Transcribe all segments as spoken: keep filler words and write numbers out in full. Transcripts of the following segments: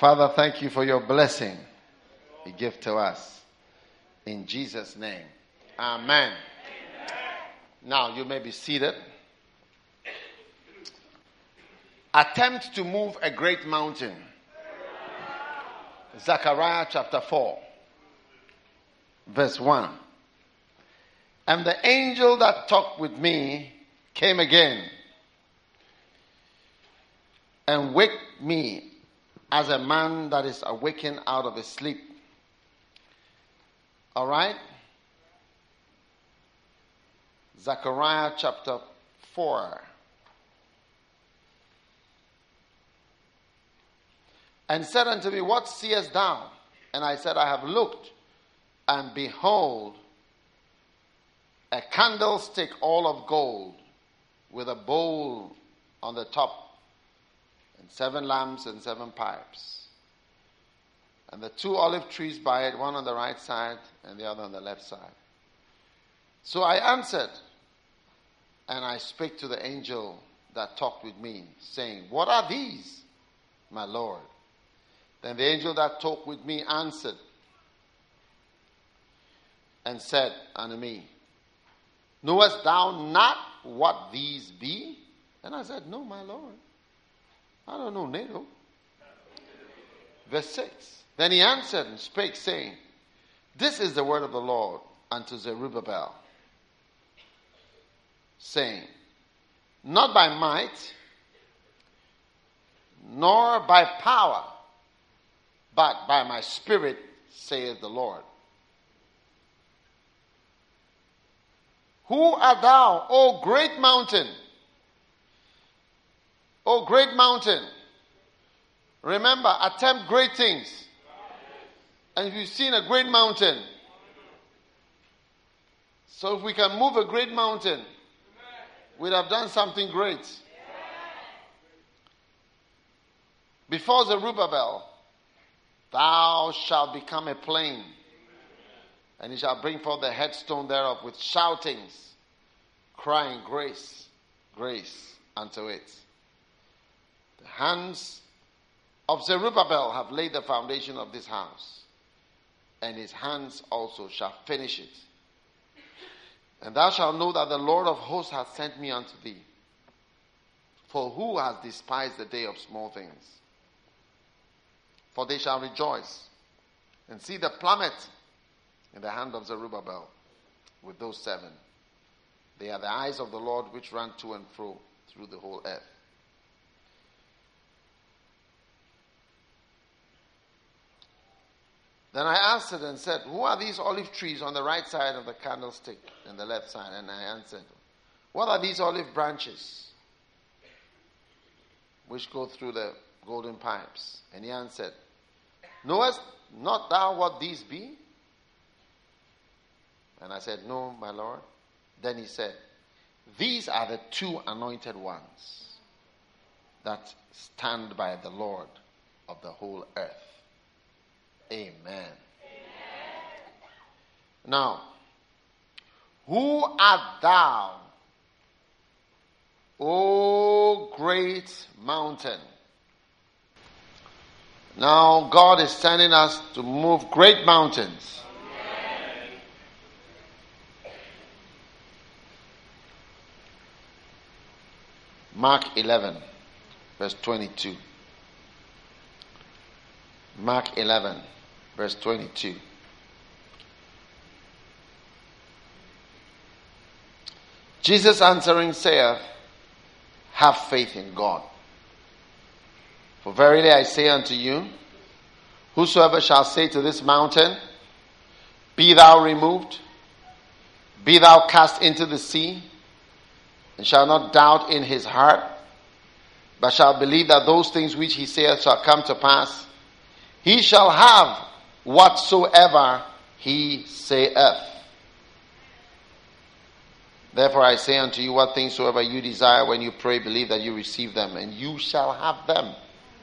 Father, thank you for your blessing you give to us. In Jesus' name. Amen. Amen. Now you may be seated. Attempt to move a great mountain. Zechariah chapter four, verse one. And the angel that talked with me came again and waked me as a man that is awakened out of his sleep. All right? Zechariah chapter four. And said unto me, what seest thou? And I said, I have looked, and behold, a candlestick all of gold, with a bowl on the top, and seven lamps and seven pipes. And the two olive trees by it, one on the right side and the other on the left side. So I answered, and I spake to the angel that talked with me, saying, what are these, my Lord? Then the angel that talked with me answered and said unto me, knowest thou not what these be? And I said, no, my Lord. I don't know, NATO. Verse six. Then he answered and spake, saying, this is the word of the Lord unto Zerubbabel, saying, not by might, nor by power, but by my spirit, saith the Lord. Who art thou, O great mountain? O great mountain. Remember, attempt great things. And if you've seen a great mountain, so if we can move a great mountain, we'd have done something great. Before Zerubbabel, thou shalt become a plain, and he shall bring forth the headstone thereof with shoutings, crying, grace, grace unto it. The hands of Zerubbabel have laid the foundation of this house, and his hands also shall finish it. And thou shalt know that the Lord of hosts hath sent me unto thee. For who has despised the day of small things? For they shall rejoice and see the plummet in the hand of Zerubbabel with those seven. They are the eyes of the Lord which run to and fro through the whole earth. Then I answered and said, who are these olive trees on the right side of the candlestick and the left side? And I answered, what are these olive branches which go through the golden pipes? And he answered, knowest not thou what these be? And I said, no, my Lord. Then he said, these are the two anointed ones that stand by the Lord of the whole earth. Amen. Amen. Now, who art thou, O great mountain? Now God is sending us to move great mountains. Mark eleven, verse twenty-two. Mark eleven, verse twenty-two. Jesus answering saith, have faith in God. For verily I say unto you, whosoever shall say to this mountain, be thou removed, be thou cast into the sea, and shall not doubt in his heart, but shall believe that those things which he saith shall come to pass, he shall have whatsoever he saith. Therefore I say unto you, what things soever you desire when you pray, believe that you receive them, and you shall have them.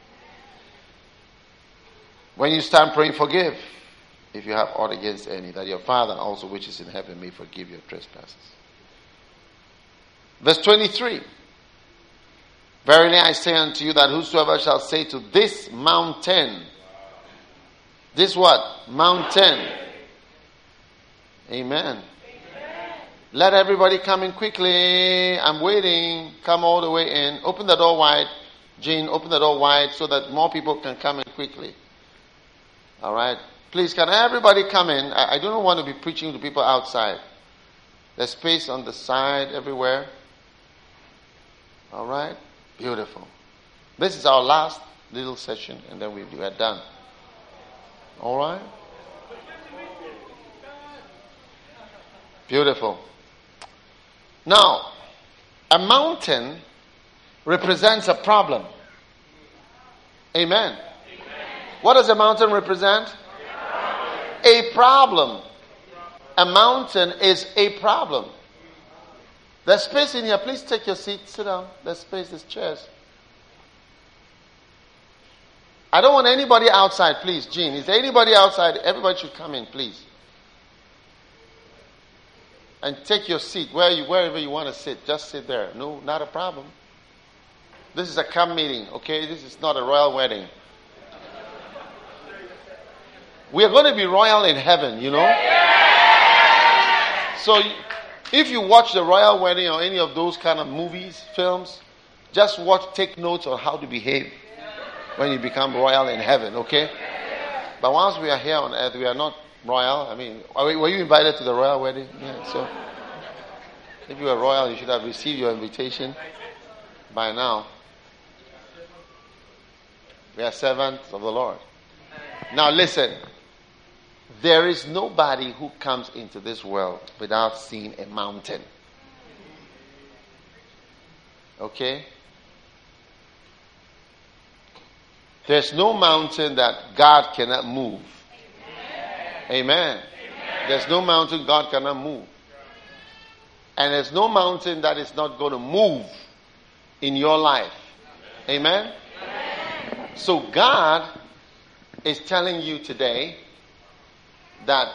When you stand praying, forgive, if you have aught against any, that your Father also which is in heaven may forgive your trespasses. Verse twenty-three. Verily I say unto you that whosoever shall say to this mountain, this what? Mountain. Amen. Let everybody come in quickly. I'm waiting. Come all the way in. Open the door wide. Jean, open the door wide so that more people can come in quickly. All right. Please, can everybody come in? I, I don't want to be preaching to people outside. There's space on the side everywhere. All right. Beautiful. This is our last little session, and then we are done. All right. Beautiful. Now, a mountain represents a problem. Amen. Amen. What does a mountain represent? A problem. A mountain is a problem. There's space in here. Please take your seat. Sit down. There's space. There's chairs. I don't want anybody outside, please. Jean, is there anybody outside? Everybody should come in, please. And take your seat where you, wherever you want to sit. Just sit there. No, not a problem. This is a camp meeting, okay? This is not a royal wedding. We are going to be royal in heaven, you know? So if you watch the royal wedding or any of those kind of movies, films, just watch, take notes on how to behave when you become royal in heaven, okay? But once we are here on earth, we are not royal. I mean, were you invited to the royal wedding? Yeah, so if you were royal, you should have received your invitation by now. We are servants of the Lord. Now listen. There is nobody who comes into this world without seeing a mountain. Okay? There's no mountain that God cannot move. Amen. Amen. There's no mountain God cannot move. And there's no mountain that is not going to move in your life. Amen? Amen. So God is telling you today that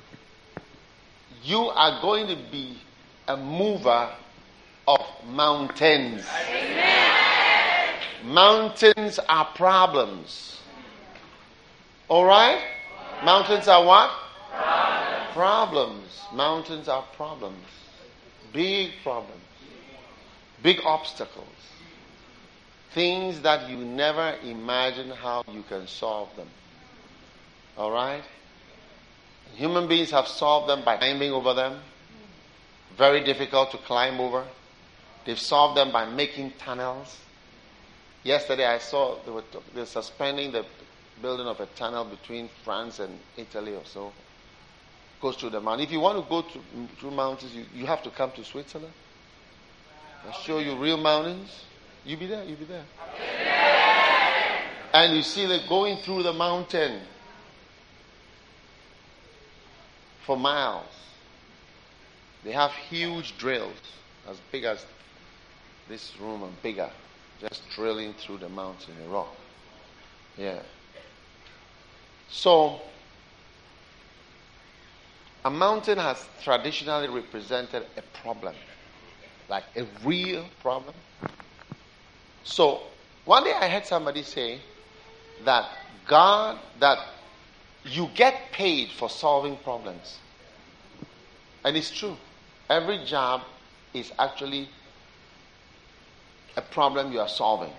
you are going to be a mover of mountains. Amen. Mountains are problems. All right? Mountains are what? Problems. Problems. Mountains are problems. Big problems. Big obstacles. Things that you never imagine how you can solve them. All right? Human beings have solved them by climbing over them. Very difficult to climb over. They've solved them by making tunnels. Yesterday I saw they were, they were suspending the building of a tunnel between France and Italy or so. Goes through the mountain. If you want to go to, through mountains, you, you have to come to Switzerland. I'll show you real mountains. You be there, you be there. Yeah. And you see them going through the mountain for miles. They have huge drills as big as this room and bigger, just drilling through the mountain, the rock. Yeah. So, a mountain has traditionally represented a problem, like a real problem. So, one day I heard somebody say that God, that you get paid for solving problems. And it's true. Every job is actually a problem you are solving.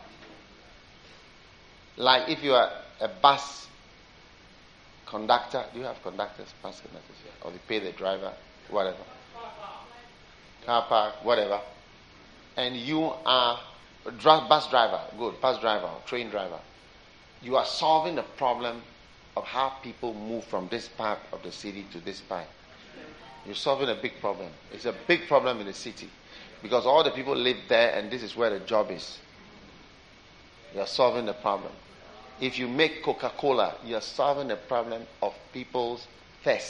Like if you are a bus conductor, do you have conductors, bus conductors here? Or you pay the driver, whatever. Car park, whatever. And you are a bus driver, good, bus driver, or train driver. You are solving the problem of how people move from this part of the city to this part. You're solving a big problem. It's a big problem in the city because all the people live there and this is where the job is. You're solving the problem. If you make Coca-Cola, you're solving the problem of people's thirst.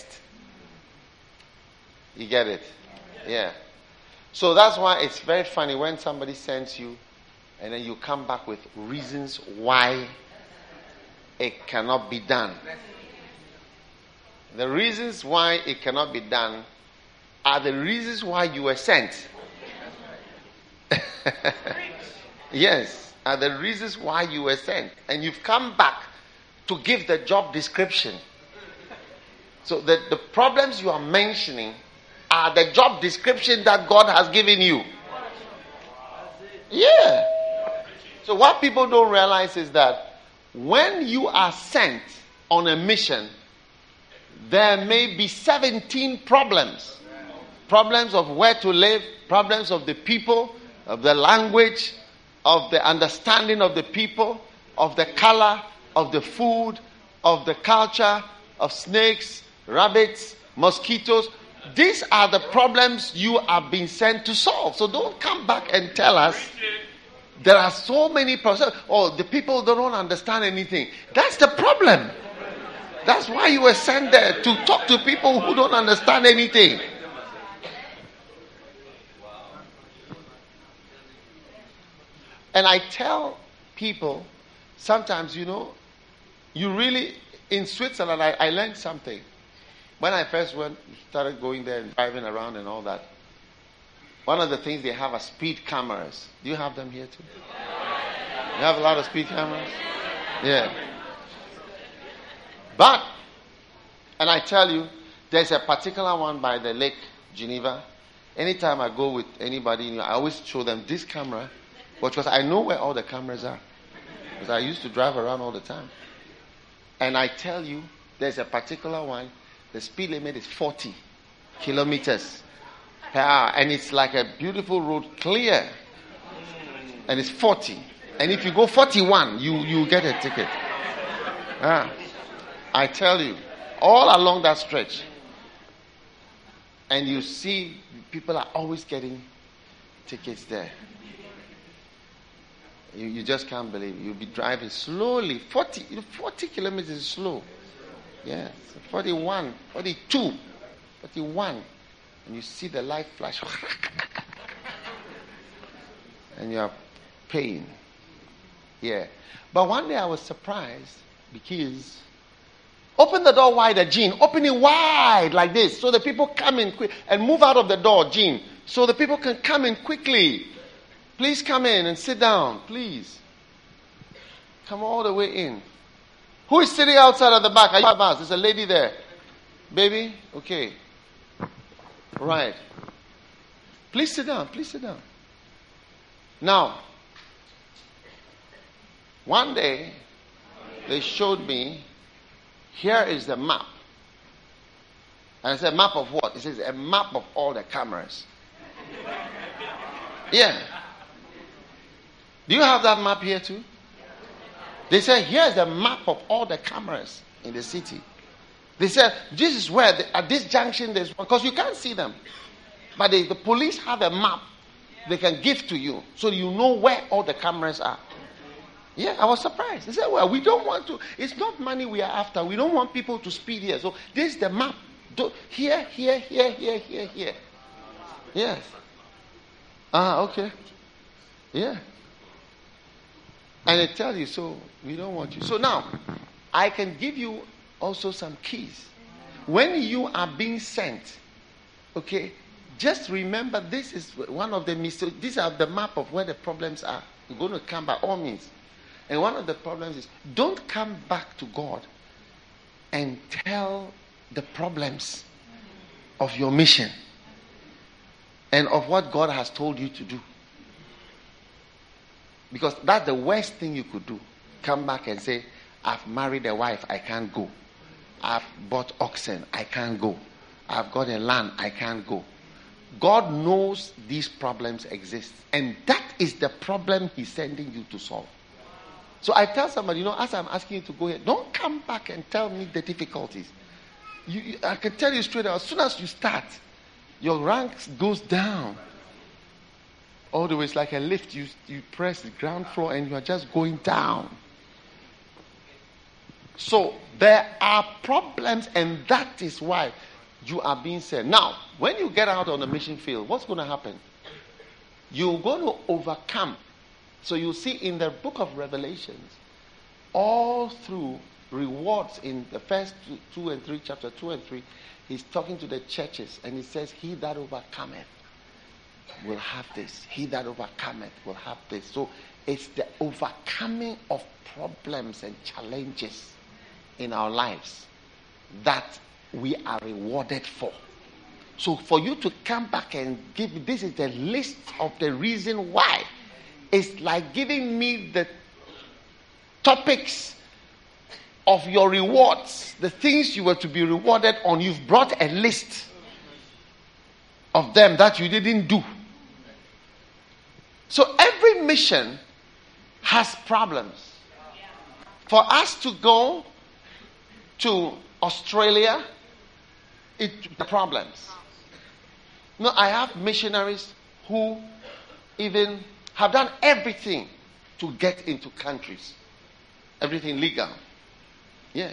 You get it? Yeah. So that's why it's very funny when somebody sends you and then you come back with reasons why it cannot be done. The reasons why it cannot be done are the reasons why you were sent. Yes, are the reasons why you were sent. And you've come back to give the job description. So the, the problems you are mentioning are the job description that God has given you. Yeah. So what people don't realize is that when you are sent on a mission, there may be seventeen problems. Problems of where to live, problems of the people, of the language, of the understanding of the people, of the color, of the food, of the culture, of snakes, rabbits, mosquitoes. These are the problems you are being sent to solve. So don't come back and tell us there are so many problems. Oh, the people don't understand anything. That's the problem. That's why you were sent there, to talk to people who don't understand anything. And I tell people, sometimes, you know, you really, in Switzerland, I, I learned something. When I first went, started going there and driving around and all that, one of the things they have are speed cameras. Do you have them here too? You have a lot of speed cameras? Yeah. But, and I tell you, there's a particular one by the Lake Geneva. Anytime I go with anybody, I always show them this camera, because I know where all the cameras are. Because I used to drive around all the time. And I tell you, there's a particular one, the speed limit is forty kilometers per hour. And it's like a beautiful road, clear. And it's forty. And if you go forty-one, you, you get a ticket. Ah, I tell you, all along that stretch. And you see, people are always getting tickets there. You, you just can't believe it. You'll be driving slowly. forty, forty kilometers is slow. Yes. forty-one, forty-two, forty-one. And you see the light flash. And you are paying. Yeah. But one day I was surprised because open the door wider, Jean. Open it wide like this so the people come in quick and move out of the door, Jean. So the people can come in quickly. Please come in and sit down, please. Come all the way in. Who is sitting outside at the back? Are you at There's a lady there. Baby? Okay. Right. Please sit down. Please sit down. Now, one day, they showed me, here is the map. And I said, map of what? It says, a map of all the cameras. Yeah. Do you have that map here too? They said, here's the map of all the cameras in the city. They said, this is where, the, at this junction, there's one, because you can't see them. But they, the police have a map they can give to you, so you know where all the cameras are. Yeah, I was surprised. They said, well, we don't want to, it's not money we are after. We don't want people to speed here. So this is the map. Do, here, here, here, here, here, here. Yes. Ah, okay. Yeah. And they tell you, so we don't want you. So now, I can give you also some keys. When you are being sent, okay, just remember this is one of the mistakes. These are the map of where the problems are. You're going to come by all means. And one of the problems is, don't come back to God and tell the problems of your mission and of what God has told you to do. Because that's the worst thing you could do. Come back and say, I've married a wife, I can't go. I've bought oxen, I can't go. I've got a land, I can't go. God knows these problems exist. And that is the problem he's sending you to solve. So I tell somebody, you know, as I'm asking you to go here, don't come back and tell me the difficulties. You, you, I can tell you straight out, as soon as you start, your ranks goes down. All the way, it's like a lift. You, you press the ground floor and you are just going down. So there are problems, and that is why you are being sent. Now, when you get out on the mission field, what's going to happen? You're going to overcome. So you see in the book of Revelations, all through rewards in the first two, two and three, chapter two and three, he's talking to the churches, and he says, he that overcometh will have this. He that overcometh will have this. So It's the overcoming of problems and challenges in our lives that we are rewarded for. So for you to come back and give, this is the list of the reason why. It's like giving me the topics of your rewards, the things you were to be rewarded on. You've brought a list of them that you didn't do. So every mission has problems. For us to go to Australia, it the problems. No, I have missionaries who even have done everything to get into countries. Everything legal. Yes.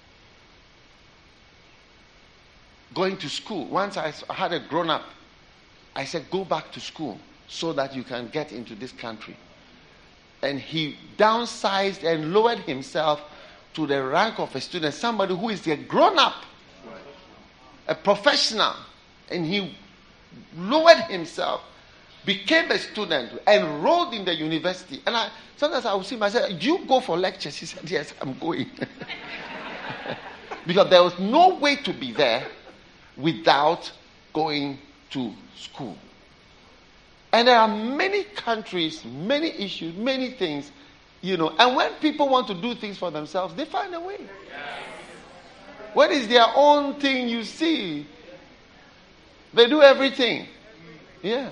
Going to school. Once I had a grown-up, I said, go back to school so that you can get into this country. And he downsized and lowered himself to the rank of a student, somebody who is a grown-up, a professional. And he lowered himself, became a student, enrolled in the university. And I sometimes I would see him, I said, do you go for lectures? He said, yes, I'm going. Because there was no way to be there without going to school. And there are many countries, many issues, many things, you know. And when people want to do things for themselves, they find a way. When it's their own thing, you see, they do everything. Yeah.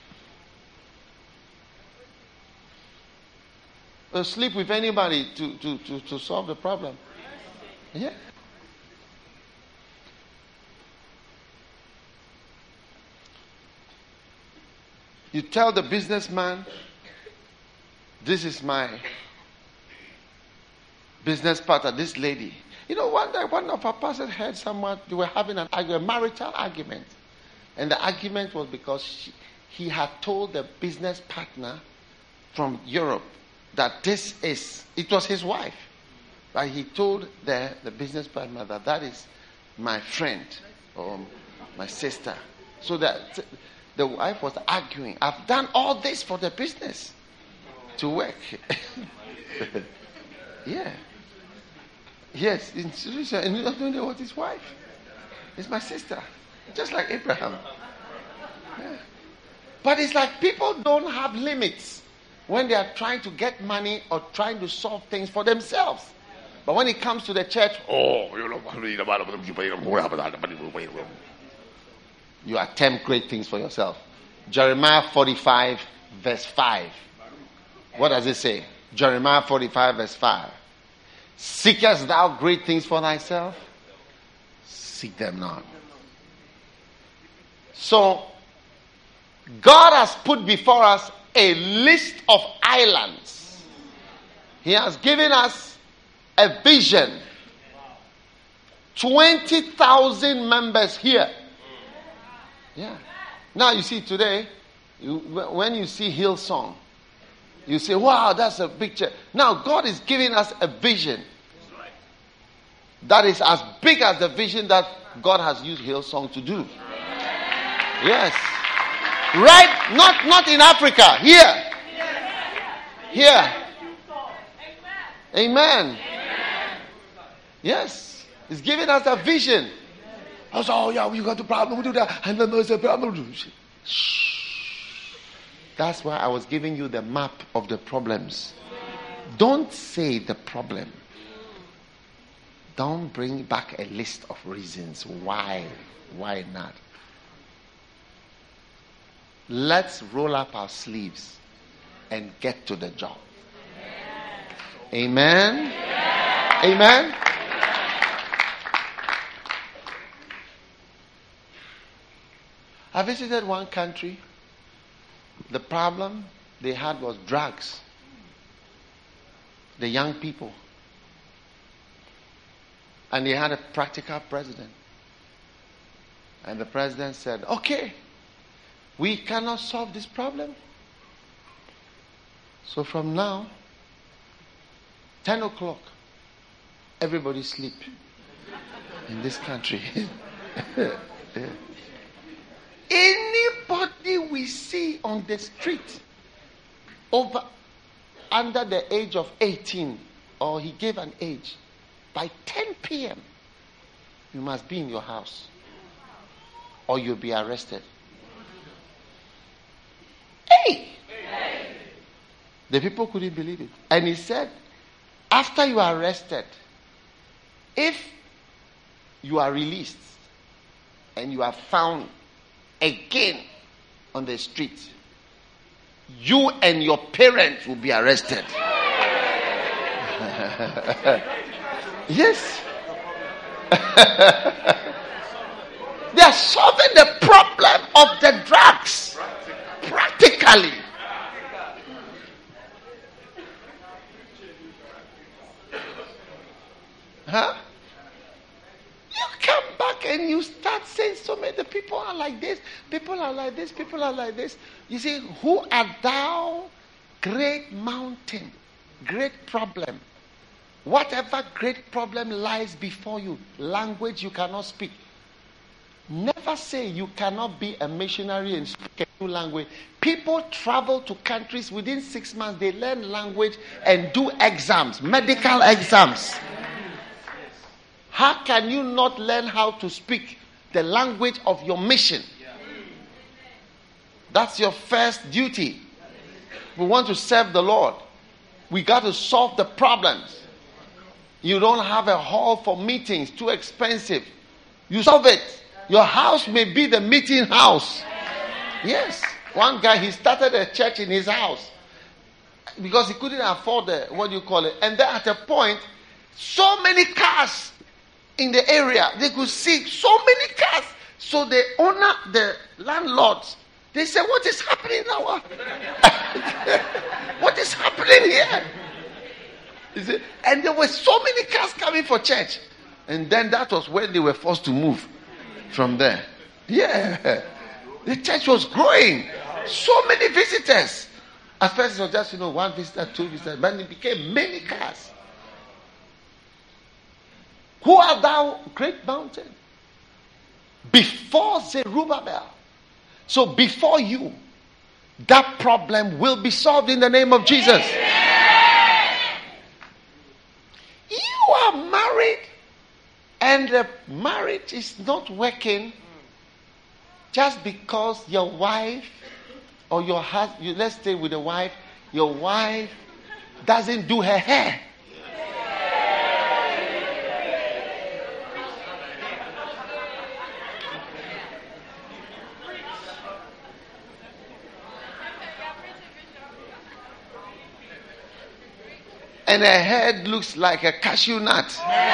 Or sleep with anybody to, to, to, to solve the problem. Yeah. You tell the businessman, this is my business partner, this lady. You know, one day one of our pastors heard someone, they were having an argument, a marital argument. And the argument was because she, he had told the business partner from Europe that this is, it was his wife. But he told the, the business partner that that is my friend or my sister. So that the wife was arguing, I've done all this for the business to work. Yeah. Yes, and you don't know what his wife. It's my sister. Just like Abraham. Yeah. But it's like people don't have limits when they are trying to get money or trying to solve things for themselves. But when it comes to the church, oh, you attempt great things for yourself. Jeremiah forty-five, verse five. What does it say? Jeremiah forty-five, verse five. Seekest thou great things for thyself? Seek them not. So, God has put before us a list of islands. He has given us a vision. twenty thousand members here. Yeah. Now you see today, you, when you see Hillsong, you say, wow, that's a picture. Now God is giving us a vision that is as big as the vision that God has used Hillsong to do. Yes. Right? Not, not in Africa. Here. Here. Amen. Yes. He's giving us a vision. I was, oh yeah, we got the problem, we do that, and then there's a problem. Shh. That's why I was giving you the map of the problems. Don't say the problem. Don't bring back a list of reasons why. Why not? Let's roll up our sleeves and get to the job. Amen. Amen. I visited one country. The problem they had was drugs. The young people. And they had a practical president. And the president said, okay, we cannot solve this problem. So from now, ten o'clock, everybody sleep in this country. Yeah. Anybody we see on the street over under the age of eighteen, or he gave an age, by ten p.m., you must be in your house, or you'll be arrested. Hey! The people couldn't believe it. And he said, after you are arrested, if you are released and you are found again on the street, you and your parents will be arrested. Yes. They are solving the problem of the drugs practically. Huh? You come back and you start saying so many, the people are like this, people are like this, people are like this. You see, who art thou, great mountain, great problem? Whatever great problem lies before you, language you cannot speak. Never say you cannot be a missionary and speak a new language. People travel to countries within six months, they learn language and do exams, medical exams. How can you not learn how to speak the language of your mission? That's your first duty. We want to serve the Lord. We got to solve the problems. You don't have a hall for meetings, too expensive. You solve it. Your house may be the meeting house. Yes. One guy, he started a church in his house because he couldn't afford the, what do you call it? And then at a point, so many cars in the area, they could see so many cars. So the owner, the landlords, they said, what is happening now? What is happening here? You see? And there were so many cars coming for church. And then that was when they were forced to move from there. Yeah. The church was growing. So many visitors. At first it was just, you know, one visitor, two visitors. But it became many cars. Who art thou, great mountain? Before Zerubbabel. So before you, that problem will be solved in the name of Jesus. You are married and the marriage is not working just because your wife or your husband, you, let's stay with the wife, your wife doesn't do her hair. And her head looks like a cashew nut.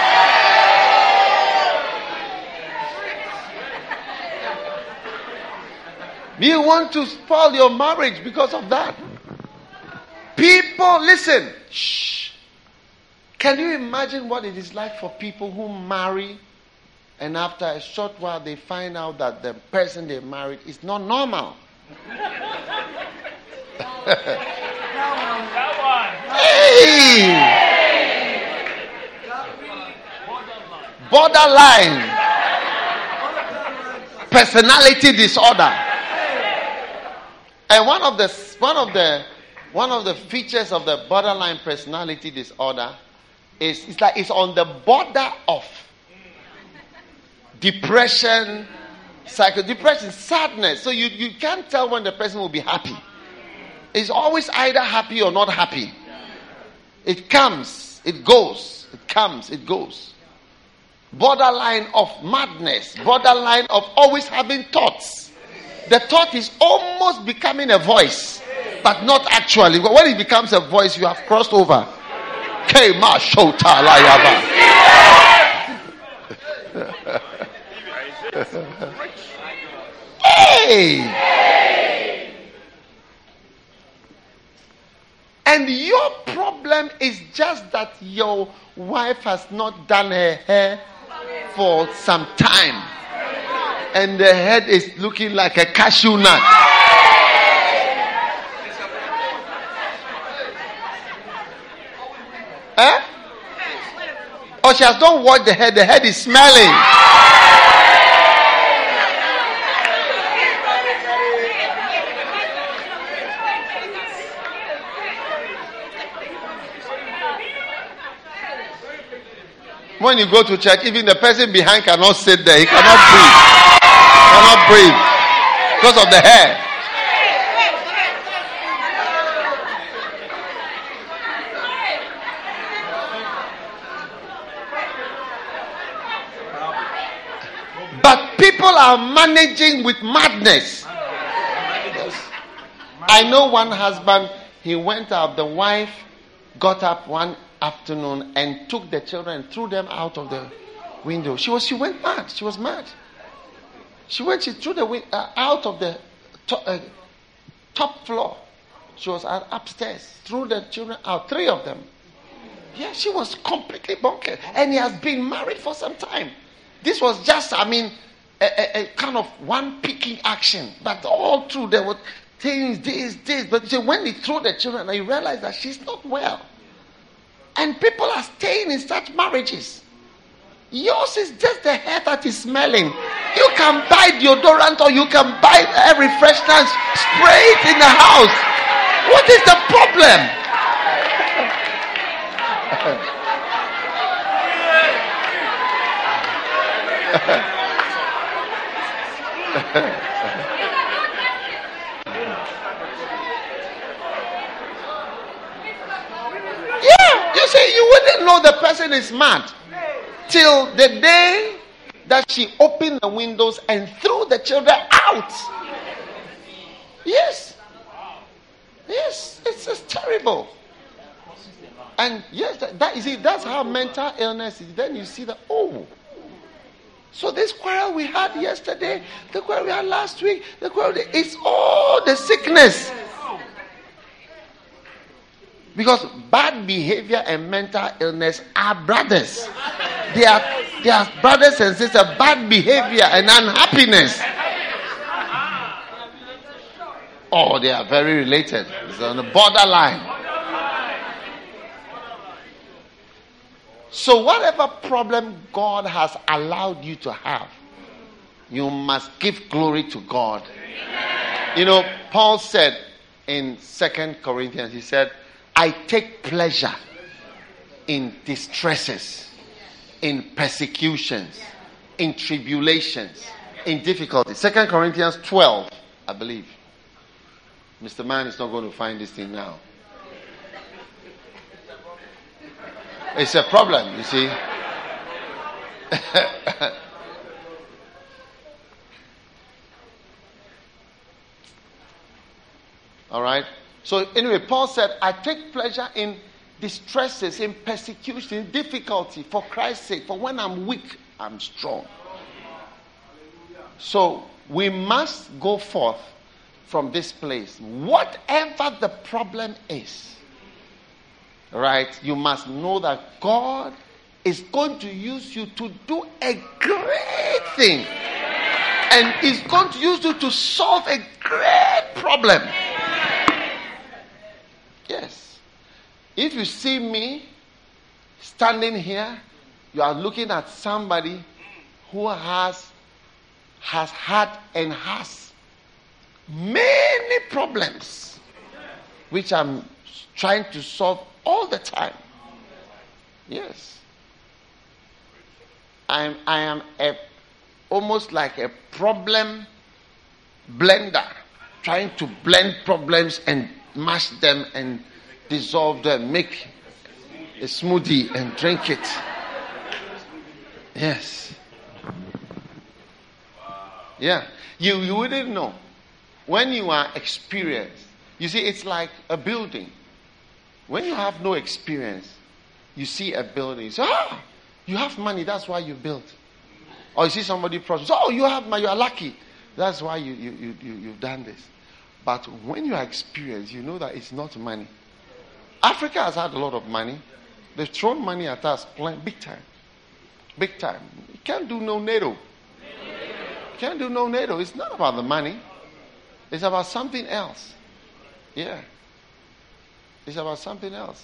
You want to spoil your marriage because of that. People, listen. Shh. Can you imagine what it is like for people who marry and after a short while they find out that the person they married is not normal? Hey! Borderline personality disorder. And one of the one of the one of the features of the borderline personality disorder is it's like it's on the border of depression, psycho depression, sadness. So you, you can't tell when the person will be happy. It's always either happy or not happy. It comes, it goes. It comes, it goes. Borderline of madness. Borderline of always having thoughts. The thought is almost becoming a voice, but not actually. When it becomes a voice, you have crossed over. Kema shota layaba. Hey! And your problem is just that your wife has not done her hair for some time. And the head is looking like a cashew nut. Eh? Or she has not washed the head. The head is smelling. When you go to church, even the person behind cannot sit there. He cannot breathe. Cannot breathe because of the hair. But people are managing with madness. Yes. I know one husband, he went out, the wife got up one afternoon and took the children and threw them out of the window. She was, she went mad. She was mad. She went, she threw the win- uh, out of the to- uh, top floor. She was uh, upstairs, threw the children out, three of them. Yeah, she was completely bonkers. And he has been married for some time. This was just, I mean, a, a, a kind of one picking action. But all through, there were things, this, this. But see, when he threw the children, I realized that she's not well. And people are staying in such marriages. Yours is just the hair that is smelling. You can buy deodorant or you can buy a refreshment, spray it in the house. What is the problem? Yeah, you see, you wouldn't know the person is mad till the day that she opened the windows and threw the children out. Yes. Yes, it's, it's terrible. And yes, that, that you see, that's how mental illness is. Then you see that, oh, so this quarrel we had yesterday, the quarrel we had last week, the quarrel, it's all the sickness. Because bad behavior and mental illness are brothers. They are, they are brothers and sisters. Bad behavior and unhappiness. Oh, they are very related. It's on the borderline. So whatever problem God has allowed you to have, you must give glory to God. You know, Paul said in Second Corinthians, he said, I take pleasure in distresses, in persecutions, in tribulations, in difficulties. Second Corinthians twelve, I believe. Mister Man is not going to find this thing now. It's a problem, you see. All right. So anyway, Paul said, I take pleasure in distresses, in persecution, in difficulty for Christ's sake. For when I'm weak, I'm strong. So we must go forth from this place. Whatever the problem is, right, you must know that God is going to use you to do a great thing. And He's going to use you to solve a great problem. Yes. If you see me standing here, you are looking at somebody who has has had and has many problems, which I'm trying to solve all the time. Yes. I'm I am a almost like a problem blender, trying to blend problems and mash them and dissolve them, make a smoothie and drink it. Yes. Yeah. You you wouldn't know. When you are experienced, you see, it's like a building. When you have no experience, you see a building. You say, ah, you have money, that's why you built. Or you see somebody prosper. Oh, you have money, you are lucky. That's why you, you, you, you, you've done this. But when you are experienced, you know that it's not money. Africa has had a lot of money. They've thrown money at us big time. Big time. You can't do no NATO. You can't do no NATO. It's not about the money. It's about something else. Yeah. It's about something else.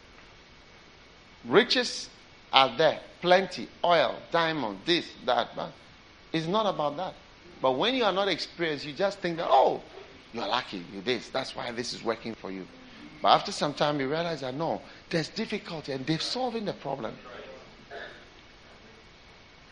Riches are there. Plenty. Oil, diamond, this, that, that. It's not about that. But when you are not experienced, you just think that, oh, you're lucky, you're this. That's why this is working for you. But after some time, you realize that no, there's difficulty and they're solving the problem.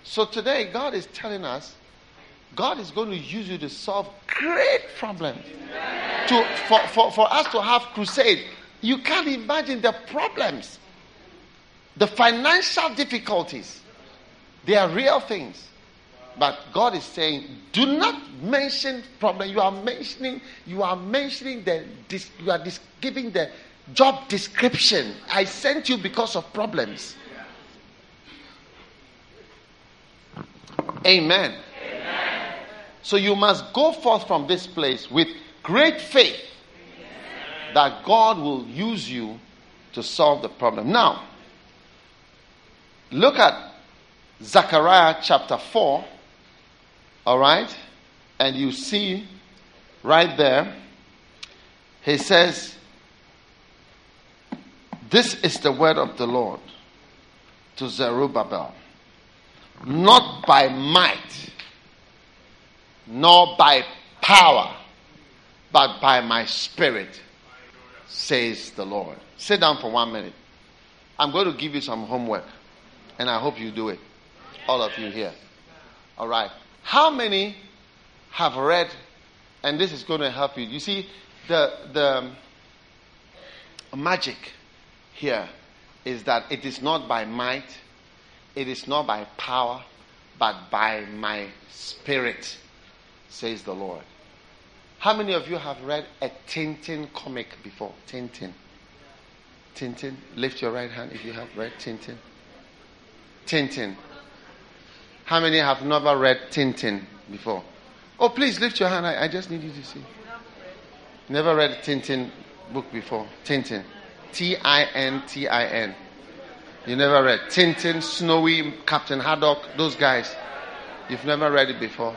So today, God is telling us, God is going to use you to solve great problems. To, for, for, for us to have crusade. You can't imagine the problems. The financial difficulties. They are real things. But God is saying, do not mention problem. You are mentioning, you are mentioning the, this, you are this, giving the job description. I sent you because of problems. Amen. Amen. So you must go forth from this place with great faith that God will use you to solve the problem. Now, look at Zechariah chapter four. All right? And you see right there, he says, this is the word of the Lord to Zerubbabel. Not by might, nor by power, but by my spirit, says the Lord. Sit down for one minute. I'm going to give you some homework, and I hope you do it. All of you here. All right. How many have read, and this is going to help you. You see, the the magic here is that it is not by might, it is not by power, but by my spirit, says the Lord. How many of you have read a Tintin comic before? Tintin. Tintin. Lift your right hand if you have read Tintin. Tintin. How many have never read Tintin before? Oh, please lift your hand. I, I just need you to see. Never read a Tintin book before. Tintin. T I N T I N. You never read Tintin, Snowy, Captain Haddock, those guys. You've never read it before.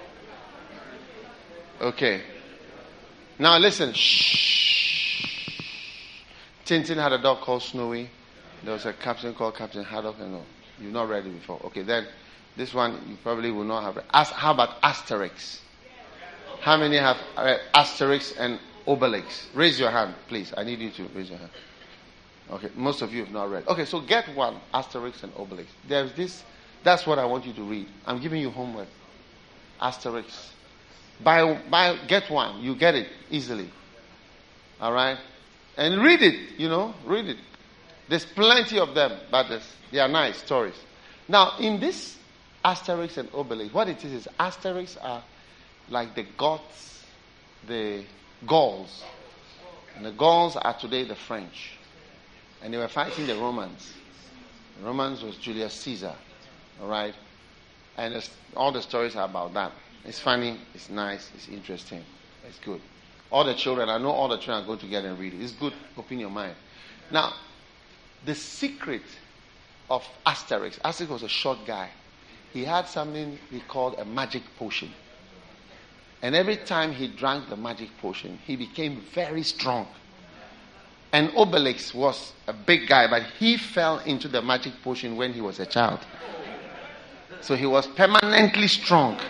Okay. Now listen. Shh. Tintin had a dog called Snowy. There was a captain called Captain Haddock. And no, you've not read it before. Okay, then this one you probably will not have read. As, how about Asterix? How many have read Asterix and Obelix? Raise your hand, please. I need you to raise your hand. Okay, most of you have not read. Okay, so get one, Asterix and Obelix. There's this, that's what I want you to read. I'm giving you homework. Asterix. Buy, buy, get one. You get it easily. All right? And read it, you know, read it. There's plenty of them, but they are nice stories. Now, in this Asterix and Obelix, what it is is Asterix are like the Goths, the Gauls. And the Gauls are today the French. And they were fighting the Romans. The Romans was Julius Caesar. All right? And all the stories are about that. It's funny, it's nice, it's interesting, it's good. All the children, I know all the children are going to get and read it. It's good, open your mind. Now, the secret of Asterix, Asterix was a short guy. He had something he called a magic potion. And every time he drank the magic potion, he became very strong. And Obelix was a big guy, but he fell into the magic potion when he was a child. So he was permanently strong.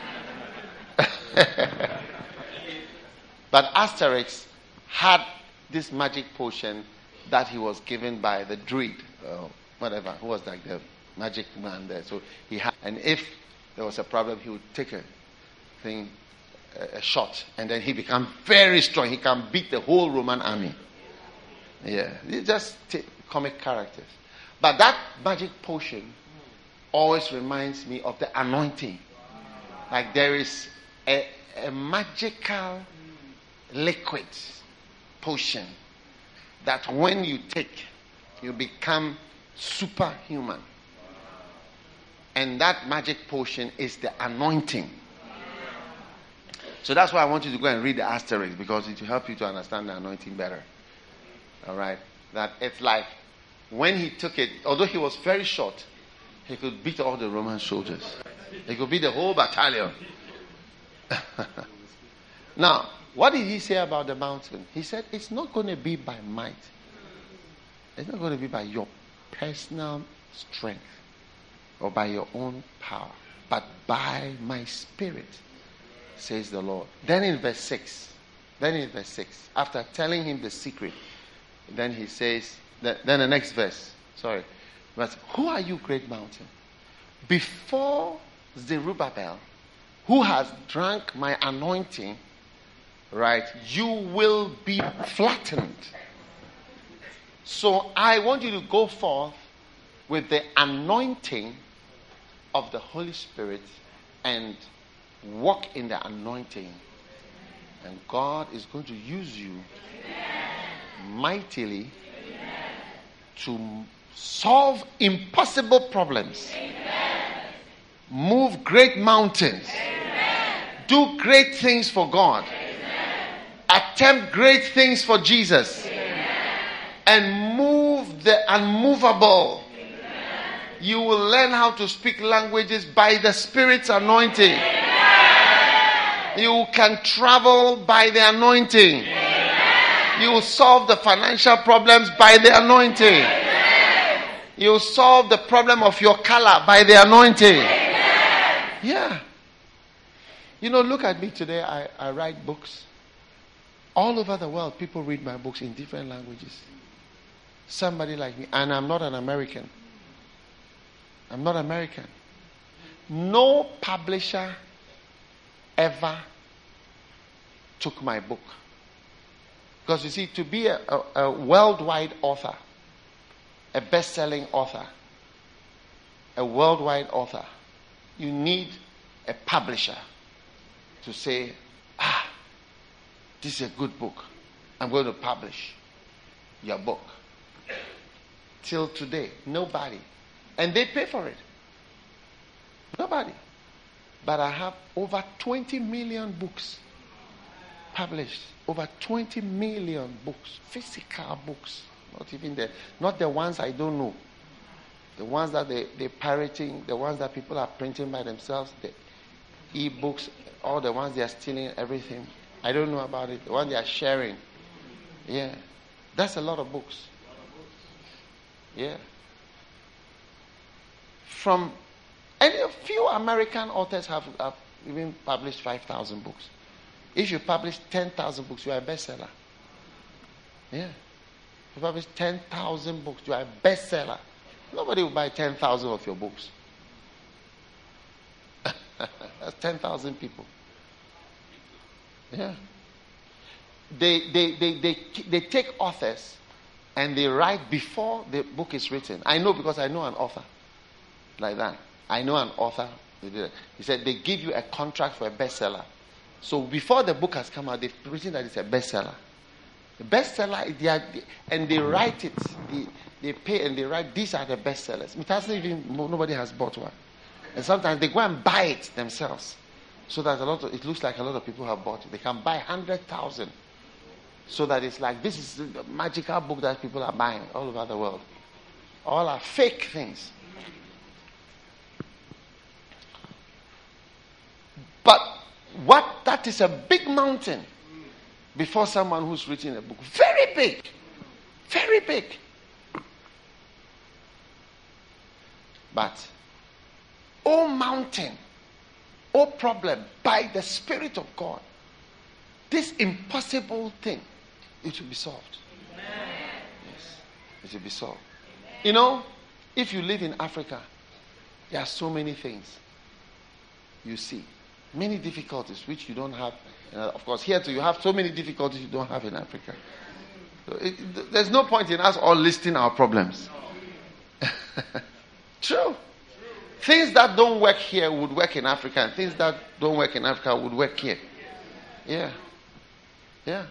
But Asterix had this magic potion that he was given by the druid, or whatever, who was like the magic man there. So he had, and if there was a problem, he would take a thing, a, a shot, and then he became very strong. He can beat the whole Roman army. Yeah, it's just t- comic characters. But that magic potion always reminds me of the anointing. Like there is a, a magical liquid potion that when you take, you become superhuman. And that magic potion is the anointing. So that's why I want you to go and read the Asterix, because it will help you to understand the anointing better. All right? That it's like when he took it, although he was very short, he could beat all the Roman soldiers. He could beat the whole battalion. Now, what did he say about the mountain? He said, it's not going to be by might. It's not going to be by your personal strength or by your own power, but by my spirit, says the Lord. Then in verse six, then in verse six, after telling him the secret, then he says, then the next verse, sorry, but who are you, great mountain? before Zerubbabel, who has drank my anointing, right, you will be flattened. So I want you to go forth with the anointing of the Holy Spirit and walk in the anointing. And God is going to use you mightily to solve impossible problems. Move great mountains. Do great things for God. Attempt great things for Jesus. And move the unmovable. You will learn how to speak languages by the Spirit's anointing. You can travel by the anointing. You will solve the financial problems by the anointing. You will solve the problem of your color by the anointing. Yeah. You know, look at me today. I, I write books. All over the world, people read my books in different languages. Somebody like me. And I'm not an American. I'm not American. No publisher ever took my book. Because you see, to be a, a, a worldwide author, a best-selling author, a worldwide author, you need a publisher to say, ah, this is a good book. I'm going to publish your book. Till today, nobody. And they pay for it. Nobody. But I have over twenty million books published. Over twenty million books. Physical books. Not even the, not the ones I don't know. The ones that they, they're pirating, the ones that people are printing by themselves, the e-books, all the ones they are stealing, everything. I don't know about it. The one they are sharing. Yeah. That's a lot of books. Yeah. From and a few American authors have, have even published five thousand books. If you publish ten thousand books, you are a bestseller. Yeah. If you publish ten thousand books, you are a bestseller. Nobody will buy ten thousand of your books. That's ten thousand people. Yeah. They, they, they, they, they take authors and they write before the book is written. I know because I know an author like that. I know an author. He said they give you a contract for a bestseller. So before the book has come out, they've written that it's a bestseller. The bestseller, they are, and they write it. They, they pay and they write, these are the bestsellers. It hasn't even, nobody has bought one. And sometimes they go and buy it themselves. So that a lot of, it looks like a lot of people have bought it. They can buy one hundred thousand. So that it's like, this is the magical book that people are buying all over the world. All are fake things. But what, that is a big mountain before someone who's written a book. Very big. Very big. But, oh mountain, oh problem, by the Spirit of God, this impossible thing, it will be solved. Amen. Yes, it will be solved. Amen. You know, if you live in Africa, there are so many things you see. Many difficulties which you don't have. Uh, of course, here too, you have so many difficulties you don't have in Africa. So it, there's no point in us all listing our problems. True. Things that don't work here would work in Africa, and things that don't work in Africa would work here. Yeah. Yeah.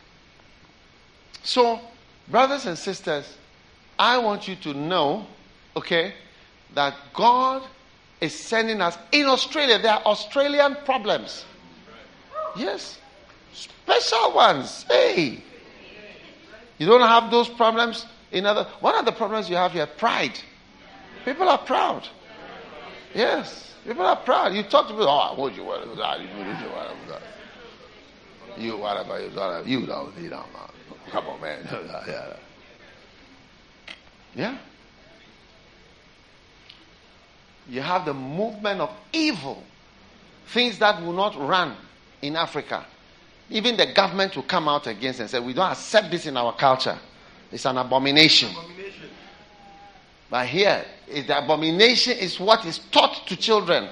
So, brothers and sisters, I want you to know, okay, that God is sending us in Australia. There are Australian problems. Yes. Special ones. Hey. You don't have those problems in other. One of the problems you have here, pride. People are proud. Yes. People are proud. You talk to people, oh, I want you, what is that? You, whatever, you don't need them. Come on, man. Yeah. You have the movement of evil. Things that will not run in Africa. Even the government will come out against and say, we don't accept this in our culture. It's an abomination. abomination. But here, Is the abomination is what is taught to children.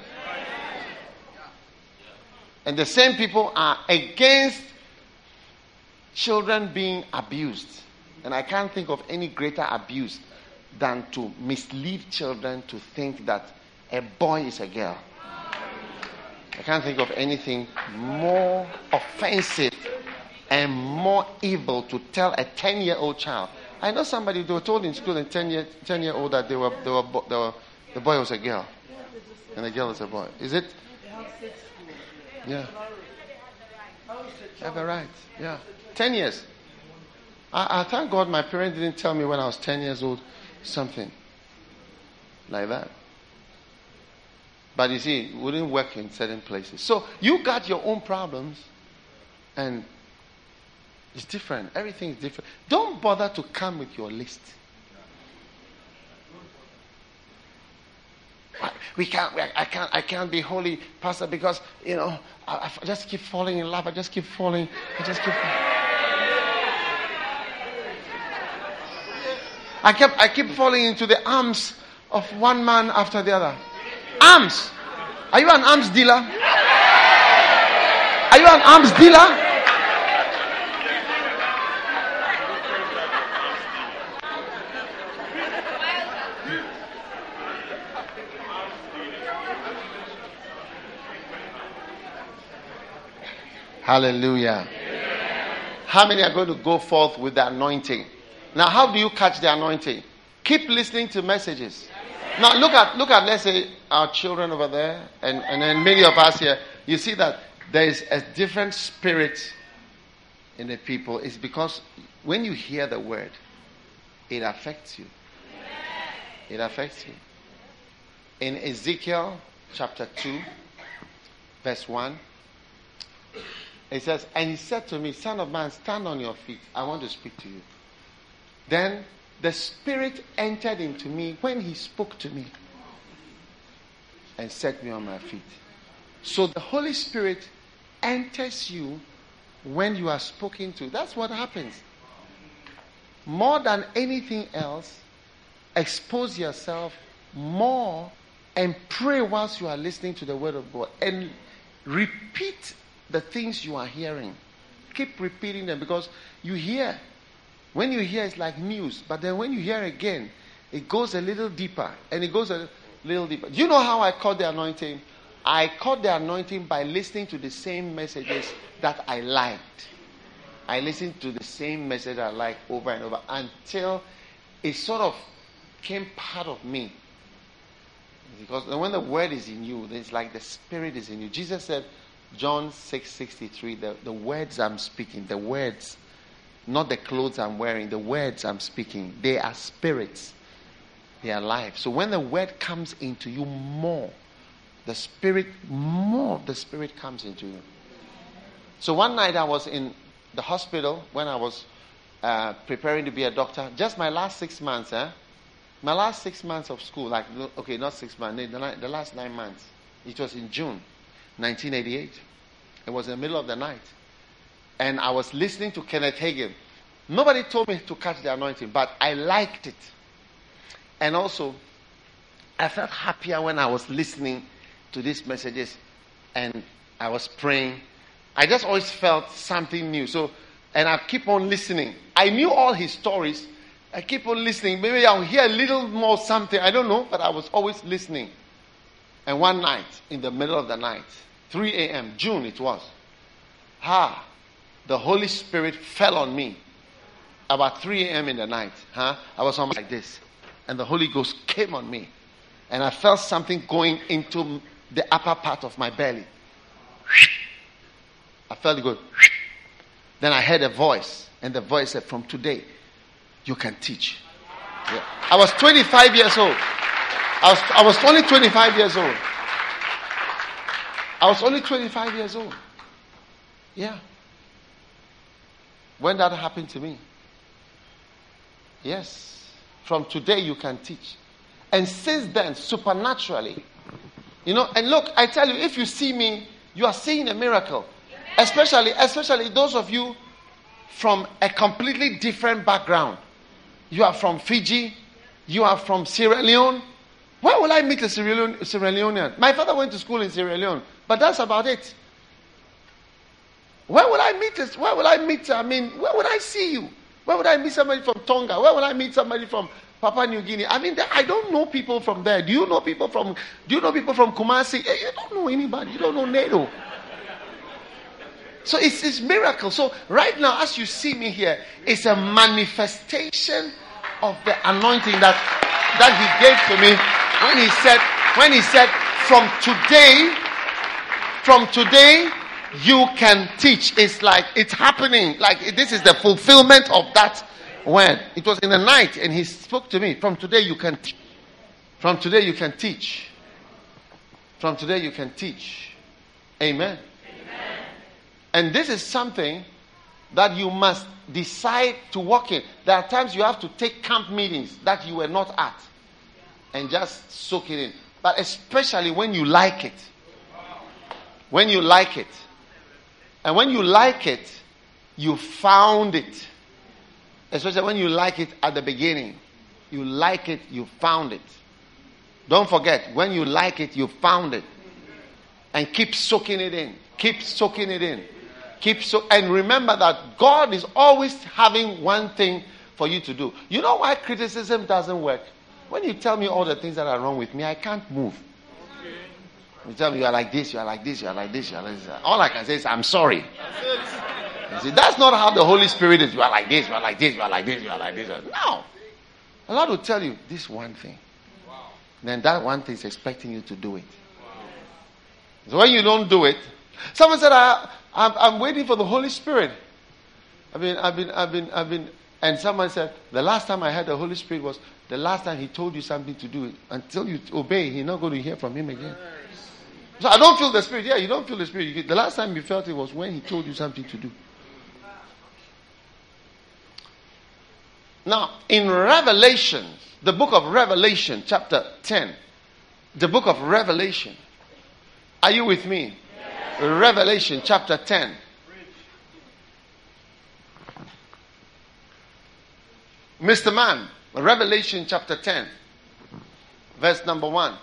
And the same people are against children being abused. And I can't think of any greater abuse than to mislead children to think that a boy is a girl. I can't think of anything more offensive and more evil to tell a ten-year-old child. I know somebody, they were told in school, a ten-year-old that they were, they were, they were, the boy was a girl. And the girl is a boy. Is it? Yeah. Have a right. Yeah. Ten years. I, I thank God my parents didn't tell me when I was ten years old something like that. But you see, it wouldn't work in certain places. So you got your own problems, and it's different. Everything is different. Don't bother to come with your list. We can't. I can't. I can't be holy, Pastor, because you know I, I just keep falling in love. I just keep falling. I just keep. I kept. I keep falling into the arms of one man after the other. Arms. Are you an arms dealer? Are you an arms dealer? Hallelujah. How many are going to go forth with the anointing? Now, how do you catch the anointing? Keep listening to messages. Now, look at, look at, let's say, our children over there, and, and then many of us here. You see that there is a different spirit in the people. It's because when you hear the word, it affects you. It affects you. In Ezekiel chapter two, verse one, it says, and he said to me, Son of man, stand on your feet. I want to speak to you. Then the Spirit entered into me when he spoke to me and set me on my feet. So the Holy Spirit enters you when you are spoken to. That's what happens. More than anything else, expose yourself more and pray whilst you are listening to the word of God. And repeat the things you are hearing. Keep repeating them, because you hear. When you hear, it's like news. But then when you hear again, it goes a little deeper. And it goes a little deeper. Do you know how I caught the anointing? I caught the anointing by listening to the same messages that I liked. I listened to the same message I liked over and over until it sort of became part of me. Because when the word is in you, it's like the Spirit is in you. Jesus said, John six sixty-three, the, the words I'm speaking, the words, not the clothes I'm wearing, the words I'm speaking, they are spirits. They are life. So when the word comes into you more, the Spirit, more of the Spirit comes into you. So one night I was in the hospital when I was uh, preparing to be a doctor. Just my last six months, eh? My last six months of school, like, okay, not six months, the, the last nine months. It was in June nineteen eighty-eight. It was in the middle of the night. And I was listening to Kenneth Hagin. Nobody told me to catch the anointing, but I liked it. And also, I felt happier when I was listening to these messages and I was praying. I just always felt something new. So, and I keep on listening. I knew all his stories. I keep on listening. Maybe I'll hear a little more something. I don't know, but I was always listening. And one night, in the middle of the night, three a.m., June it was, ha, the Holy Spirit fell on me. About three a.m. in the night, huh? I was on like this. And the Holy Ghost came on me. And I felt something going into the upper part of my belly. I felt it go. Then I heard a voice. And the voice said, from today, you can teach. Yeah. I was twenty-five years old. I was, I was only twenty-five years old. I was only twenty-five years old. Yeah. When that happened to me. Yes. From today you can teach. And since then, supernaturally. You know, and look, I tell you, if you see me, you are seeing a miracle. Especially, especially those of you from a completely different background. You are from Fiji. You are from Sierra Leone. Where will I meet a Sierra, Leone, Sierra Leonean? My father went to school in Sierra Leone, but that's about it. Where will I meet this? Where will I meet, I mean, where would I see you? Where would I meet somebody from Tonga? Where will I meet somebody from Papua New Guinea? I mean, I don't know people from there. Do you know people from, do you know people from Kumasi? You don't know anybody. You don't know NATO. So it's this miracle. So right now, as you see me here, it's a manifestation of the anointing that, that he gave to me when he said, when he said, from today, from today, you can teach. It's like, it's happening. Like, this is the fulfillment of that word. It was in the night, and he spoke to me. From today, you can teach. From today, you can teach. From today, you can teach. Amen. Amen. And this is something that you must decide to walk in. There are times you have to take camp meetings that you were not at and just soak it in. But especially when you like it. When you like it. And when you like it, you found it. Especially when you like it at the beginning. You like it, you found it. Don't forget, when you like it, you found it. And keep soaking it in. Keep soaking it in. Keep so and remember that God is always having one thing for you to do. You know why criticism doesn't work? When you tell me all the things that are wrong with me, I can't move. You tell me you are like this, you are like this, you are like this, you are like this. All I can say is I'm sorry. You see, that's not how the Holy Spirit is. You are like this, you are like this, you are like this, you are like this. No. The Lord will tell you this one thing. Then that one thing is expecting you to do it. So when you don't do it, someone said, I, I'm, I'm waiting for the Holy Spirit. I've been, I've been, I've been, I've been, and someone said, the last time I heard the Holy Spirit was the last time he told you something to do. Until you obey, you're not going to hear from him again. So I don't feel the Spirit. Yeah, you don't feel the Spirit. You, the last time you felt it was when he told you something to do. Now, in Revelation, the book of Revelation, chapter ten, the book of Revelation. Are you with me? Yes. Revelation, chapter ten. Mister Man, Revelation, chapter ten, verse number one.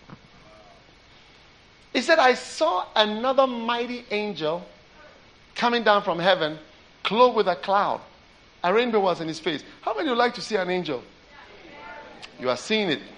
He said, I saw another mighty angel coming down from heaven, clothed with a cloud. A rainbow was in his face. How many would like to see an angel? You are seeing it.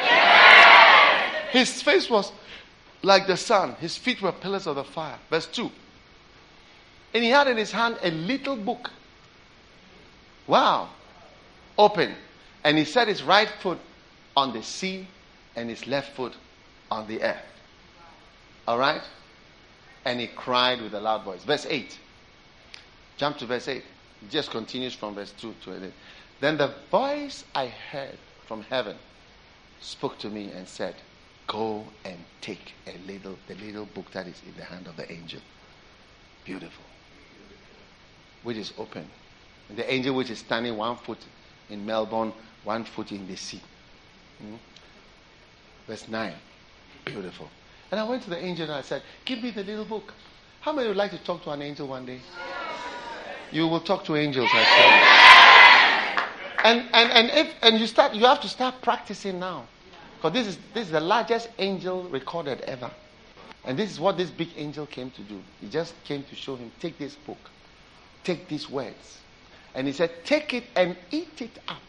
His face was like the sun. His feet were pillars of the fire. Verse two. And he had in his hand a little book. Wow. Open. And he set his right foot on the sea and his left foot on the earth. All right? And he cried with a loud voice. Verse eight. Jump to verse eight. It just continues from verse two to eight. Then the voice I heard from heaven spoke to me and said, go and take a little, the little book that is in the hand of the angel. Beautiful. Which is open. And the angel which is standing one foot in Melbourne, one foot in the sea. Hmm? Verse nine. Beautiful. And I went to the angel and I said, give me the little book. How many would like to talk to an angel one day? You will talk to angels, I tell you. And and and if and you start you have to start practicing now. Because this is this is the largest angel recorded ever. And this is what this big angel came to do. He just came to show him, take this book, take these words. And he said, take it and eat it up.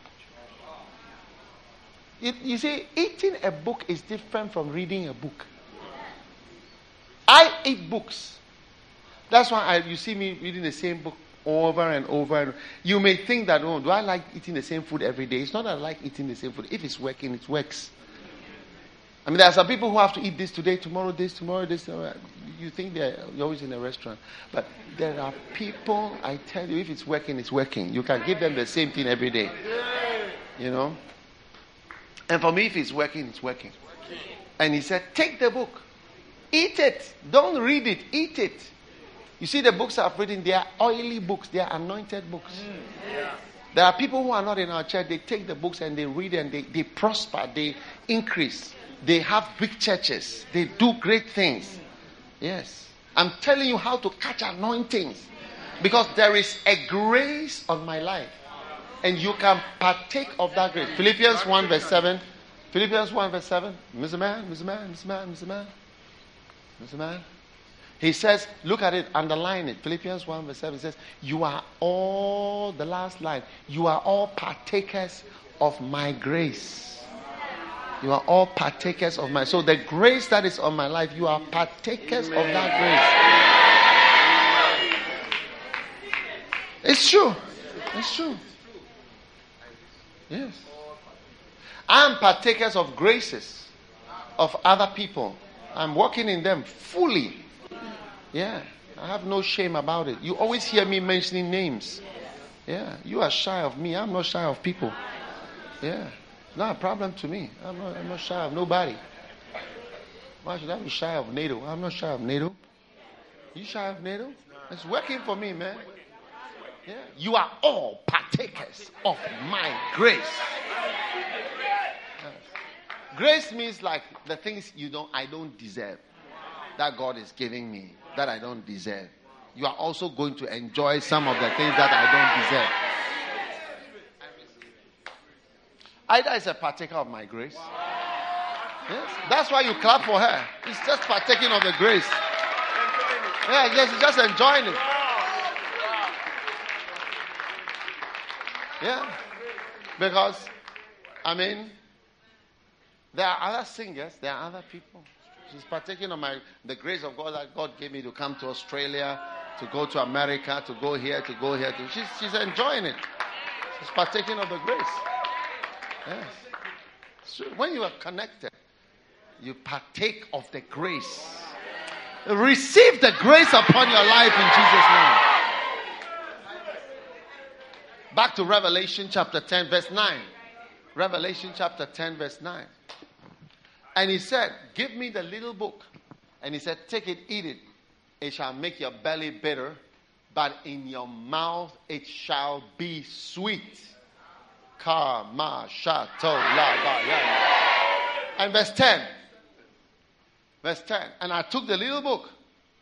It, you see, eating a book is different from reading a book. I eat books. That's why I, you see me reading the same book over and over. You may think that, oh, do I like eating the same food every day? It's not that I like eating the same food. If it's working, it works. I mean, there are some people who have to eat this today, tomorrow, this, tomorrow, this. Tomorrow. You think they're you're always in a restaurant. But there are people, I tell you, if it's working, it's working. You can give them the same thing every day. You know? And for me, if it's working, it's working. And he said, take the book. Eat it. Don't read it. Eat it. You see the books I've written, they are oily books. They are anointed books. Mm, yeah. There are people who are not in our church. They take the books and they read and they, they prosper. They increase. They have big churches. They do great things. Yes. I'm telling you how to catch anointings. Because there is a grace on my life. And you can partake of that grace. Philippians one verse seven. Philippians one verse seven. Mister Man, Mister Man, Mister Man, Mister Man. Mister Man. He says, look at it, underline it. Philippians one verse seven says, you are all, the last line, you are all partakers of my grace. You are all partakers of my, so the grace that is on my life, you are partakers Amen. Of that grace. It's true. It's true. Yes. I am partakers of graces of other people. I'm walking in them fully. Yeah. I have no shame about it. You always hear me mentioning names. Yeah. You are shy of me. I'm not shy of people. Yeah. Not a problem to me. I'm not, I'm not shy of nobody. Why should I be shy of NATO? I'm not shy of NATO. You shy of NATO? It's working for me, man. Yeah. You are all partakers of my grace. Yes. Grace means like the things you don't, I don't deserve, that God is giving me, that I don't deserve. You are also going to enjoy some of the things that I don't deserve. Ida is a partaker of my grace. Yes. That's why you clap for her. It's just partaking of the grace. Yeah, yes, she's just enjoying it. Yeah. Because, I mean, there are other singers, there are other people. She's partaking of my the grace of God that God gave me to come to Australia, to go to America, to go here, to go here. To, she's, she's enjoying it. She's partaking of the grace. Yes. So when you are connected, you partake of the grace. Receive the grace upon your life in Jesus' name. Back to Revelation chapter ten, verse nine. Revelation chapter ten, verse nine. And he said, give me the little book. And he said, take it, eat it. It shall make your belly bitter, but in your mouth it shall be sweet. Karma shato la ba ya. And verse ten. Verse ten. And I took the little book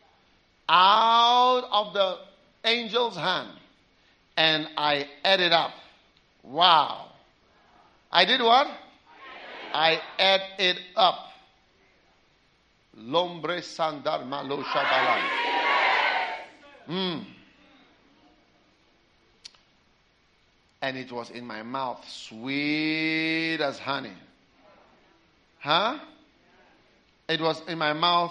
out of the angel's hand and I ate it up. Wow. I did what? I ate it up. Lombre sandar malo shabalan. Mm. And it was in my mouth sweet as honey. Huh? It was in my mouth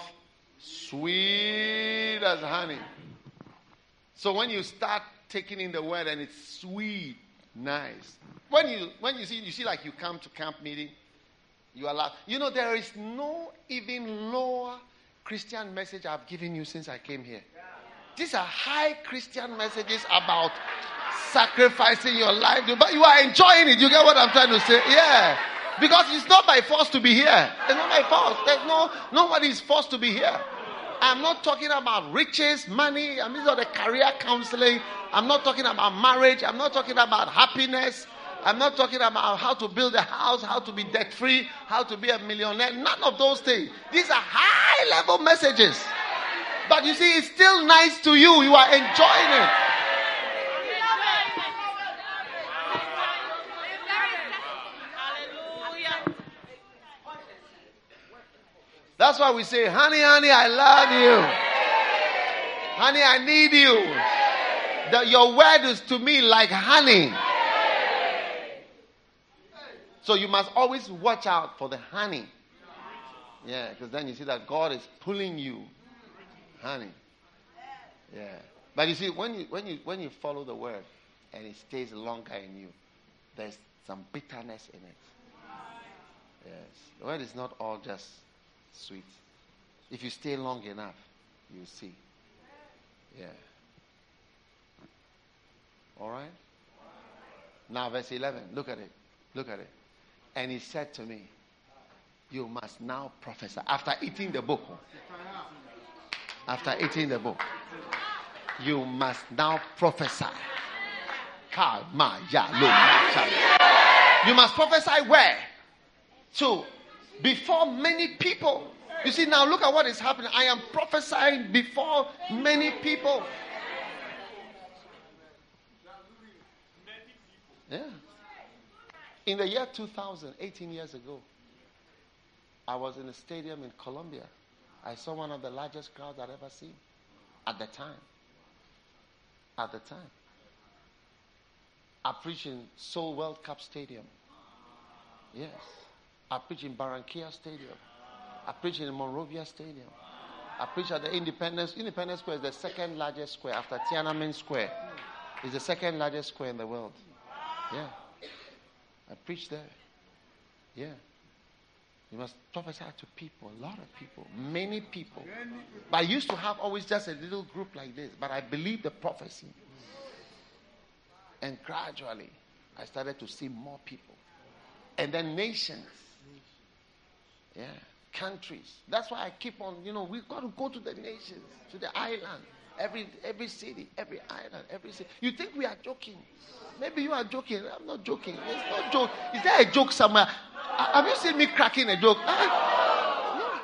sweet as honey. So when you start taking in the word and it's sweet, nice. When you when you see you see like you come to camp meeting, you are like, you know, there is no even lower Christian message I've given you since I came here. These are high Christian messages about sacrificing your life, but you are enjoying it. You get what I'm trying to say? Yeah. Because it's not by force to be here. It's not by force. There's no, nobody is forced to be here. I'm not talking about riches, money. I'm not the career counseling. I'm not talking about marriage. I'm not talking about happiness. I'm not talking about how to build a house, how to be debt free, how to be a millionaire. None of those things. These are high level messages. But you see, it's still nice to you. You are enjoying it. That's why we say, honey, honey, I love you. Honey, I need you. The, your word is to me like honey. So you must always watch out for the honey. Yeah, because then you see that God is pulling you. Honey. Yeah. But you see, when you when you when you follow the word and it stays longer in you, there's some bitterness in it. Yes. The word is not all just sweet. If you stay long enough, you see. Yeah. All right? Now verse eleven. Look at it. Look at it. And he said to me, you must now prophesy. After eating the book. After eating the book. You must now prophesy. You must prophesy where? So, before many people. You see, now look at what is happening. I am prophesying before many people. Yeah. In the year two thousand, eighteen years ago, I was in a stadium in Colombia. I saw one of the largest crowds I'd ever seen at the time. At the time. I preached in Seoul World Cup Stadium. Yes. I preached in Barranquilla Stadium. I preached in Monrovia Stadium. I preached at the Independence. Independence Square is the second largest square after Tiananmen Square. It's the second largest square in the world. Yeah. I preached there. Yeah. You must prophesy to people, a lot of people, many people. But I used to have always just a little group like this. But I believed the prophecy. And gradually, I started to see more people. And then nations. Yeah. Countries. That's why I keep on, you know, we've got to go to the nations, to the island. Every every city, every island, every city. You think we are joking? Maybe you are joking. I'm not joking. It's not joke. Is there a joke somewhere? Have you seen me cracking a joke? I,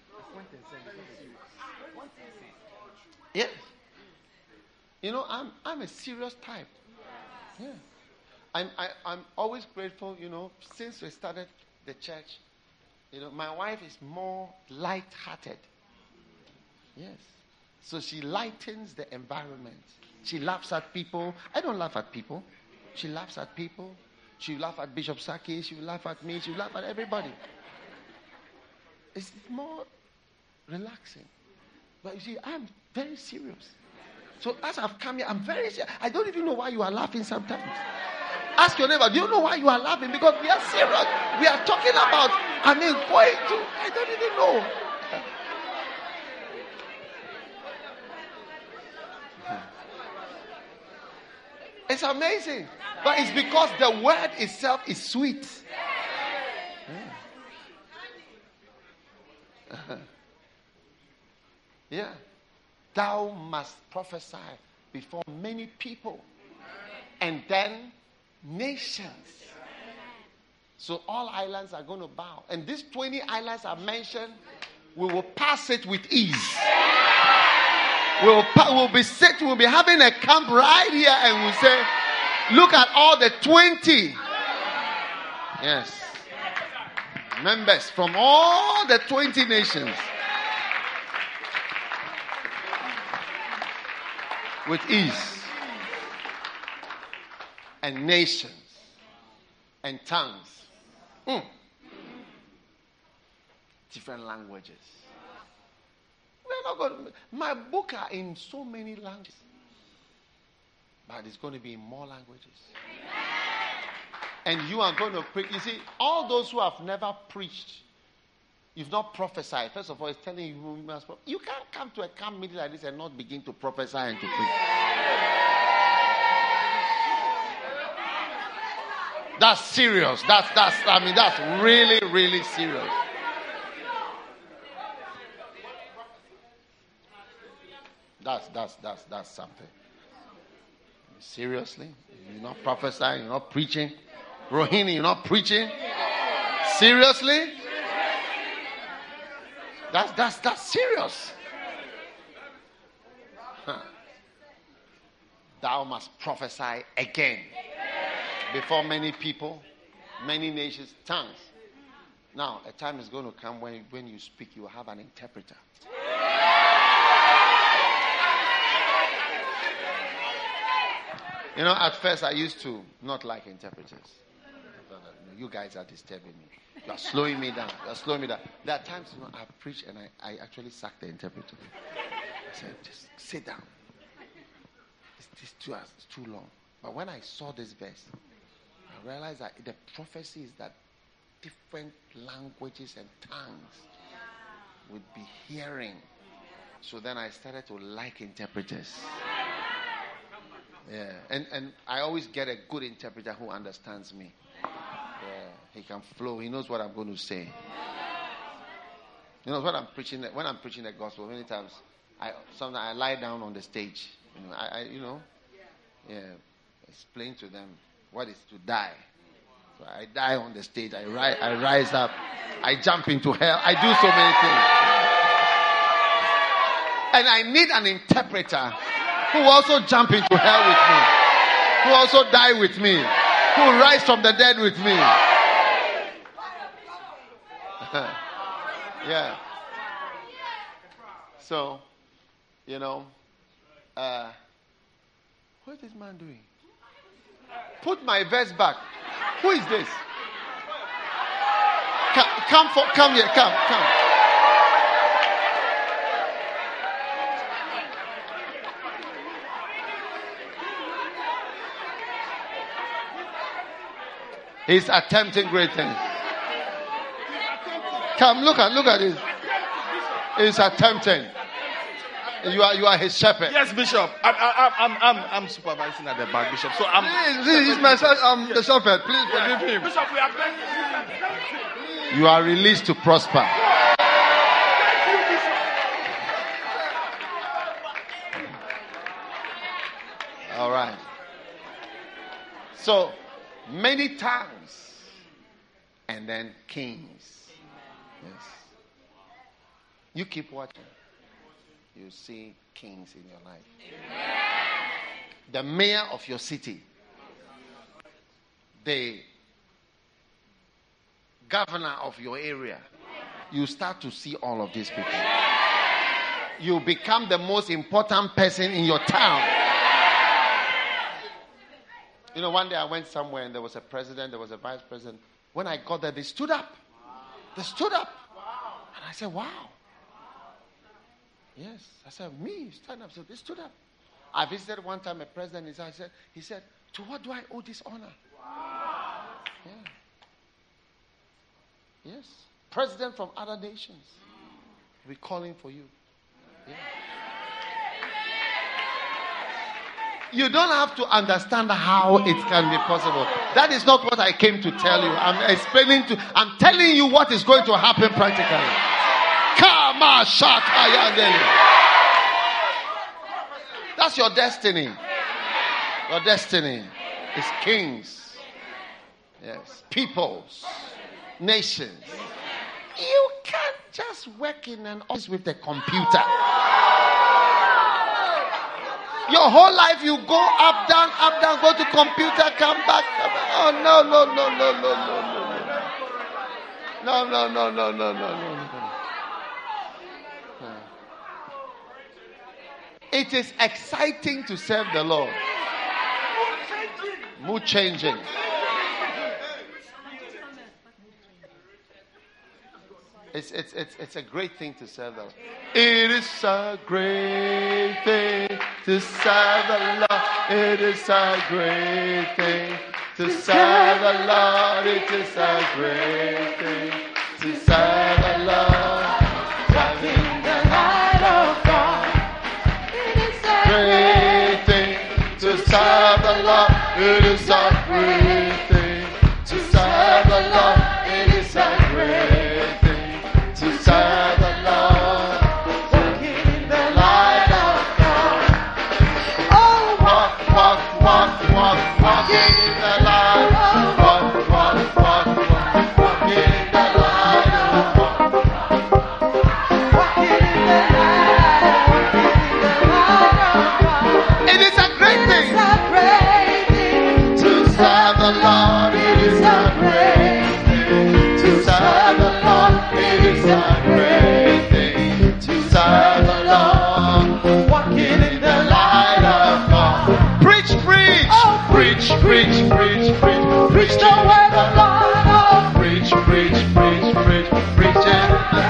yeah. You know, I'm I'm a serious type. Yeah. I'm I, I'm always grateful. You know, since we started the church, you know, my wife is more light-hearted. Yes. So she lightens the environment. She laughs at people. I don't laugh at people. She laughs at people. She will laugh at Bishop Saki. She will laugh at me. She will laugh at everybody. It's more relaxing. But you see, I'm very serious. So as I've come here, I'm very serious. I don't even know why you are laughing sometimes. Ask your neighbor, do you know why you are laughing? Because we are serious. We are talking about, I mean, going to, I don't even know. It's amazing. But it's because the word itself is sweet. Yeah. Yeah. Thou must prophesy before many people. And then nations. So all islands are going to bow. And these twenty islands are mentioned. We will pass it with ease. We'll, we'll be set, we'll be having a camp right here and we'll say, look at all the twenty. Yes. Members from all the twenty nations. With ease. And nations. And tongues. Mm. Different languages. We're not going to, my book are in so many languages. But it's going to be in more languages. And you are going to preach. You see, all those who have never preached, you've not prophesied. First of all, it's telling you you must. You can't come to a camp meeting like this and not begin to prophesy and to preach. That's serious. That's that's. I mean, that's really, really serious. That's that's that's that's something. Seriously, you're not prophesying, you're not preaching. Rohini, you're not preaching. Seriously, that's that's that's serious. Huh. Thou must prophesy again before many people, many nations, tongues. Now, a time is going to come when when you speak, you will have an interpreter. You know, at first I used to not like interpreters. You guys are disturbing me. You are slowing me down. You are slowing me down. There are times, you know, I preach and I, I actually sack the interpreter. I said, just sit down. It's, it's, too, it's too long. But when I saw this verse, I realized that the prophecy is that different languages and tongues would be hearing. So then I started to like interpreters. Yeah, and and I always get a good interpreter who understands me. Yeah, he can flow. He knows what I'm going to say. You know, when I'm preaching, when I'm preaching the gospel, many times I sometimes I lie down on the stage. You know, I, I you know, yeah, explain to them what is to die. So I die on the stage. I rise, I rise up. I jump into hell. I do so many things, and I need an interpreter who also jump into hell with me, who also die with me, who rise from the dead with me. Yeah. So, you know, uh, what is this man doing? Put my vest back. Who is this? Come, come, for, come here, come, come. He's attempting great things. Come, look at, look at this. He's attempting. You are, you are his shepherd. Yes, Bishop. I'm, I'm, I'm, I'm, I'm supervising at the back, Bishop. So I'm. Please, he's my son. I'm the shepherd. Please forgive him. Bishop, we are praying. You are released to prosper. All right. So many times, and then kings. Yes. You keep watching. You see kings in your life. The mayor of your city, the governor of your area, you start to see all of these people. You become the most important person in your town. You know, one day I went somewhere and there was a president, there was a vice president. When I got there, they stood up. They stood up. And I said, wow. Yes. I said, me, stand up. So they stood up. I visited one time a president. He said, he said, to what do I owe this honor? Yeah. Yes. President from other nations. We're calling for you. Yeah. You don't have to understand how it can be possible. That is not what I came to tell you. I'm explaining to, I'm telling you what is going to happen practically. Kama Shakayandele. That's your destiny. Your destiny is kings. Yes. Peoples. Nations. You can't just work in an office with a computer. Your whole life you go up, down, up, down, go to computer, come back. Come back. Oh, no, no, no, no, no, no, no. No, no, no, no, no, no, no, no. It is exciting to serve the Lord. Mood changing. It's, it's, it's, it's a great thing to serve the Lord. It is a great thing to serve the Lord. It is a great thing to serve the Lord. It is a great thing to serve the Lord. Serving the light of God. It is a great thing to serve the Lord. It is a great thing to serve the Lord. It is a great thing to serve the Lord. Walking in the light of God. Oh, walk, walk, walk, walk, walking in the light. Walk, walk, walk, walk, walking in the light of God. Walking in the light, walking in the light of God. It is a great thing. It is a great thing to serve the Lord. It is a great thing to serve the Lord. It is a great thing to serve the Lord. Walking in the light of God. Preach, preach, oh, preach, preach, preach, preach, preach the word of God. Oh, preach, preach, preach, preach, preach it.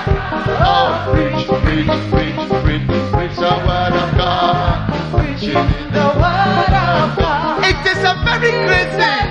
Oh, preach, preach, preach, preach, preach the word of God. Preaching the word of God. It is a very great thing.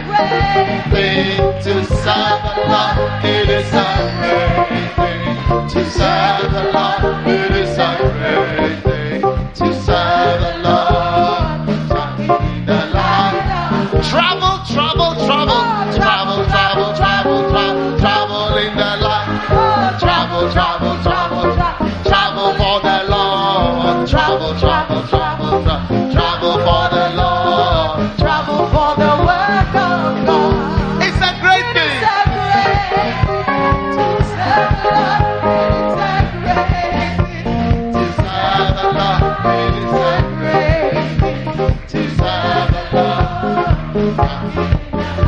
Thing to serve the Lord. It is a great thing to serve the Lord. It is a great thing to serve the Lord. Walking in the light. Travel, travel, travel, travel, travel, travel, travel, travel in the light. Travel, travel, travel, travel for the Lord. Travel, travel, travel, travel for the Lord. Travel for the work of God. It's a great thing. It's a great thing to serve the Lord. It's a great thing to serve the Lord. It is a great thing to serve the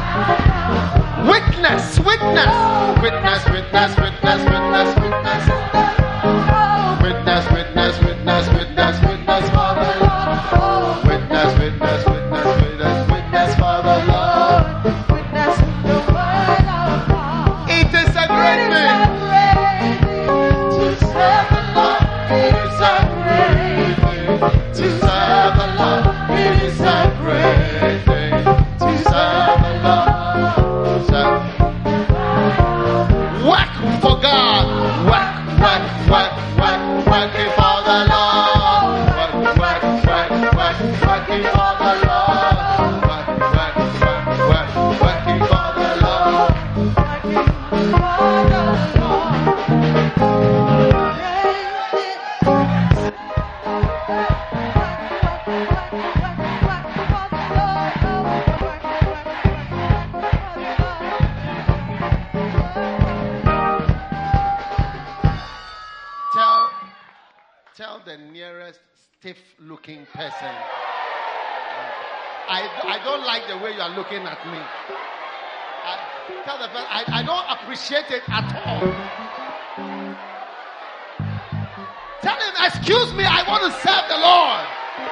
Lord. Witness, witness, witness, witness, witness, witness, witness. tell the nearest stiff-looking person, I, I don't like the way you are looking at me. I, tell the person, I, I don't appreciate it at all. Tell him, excuse me, I want to serve the Lord.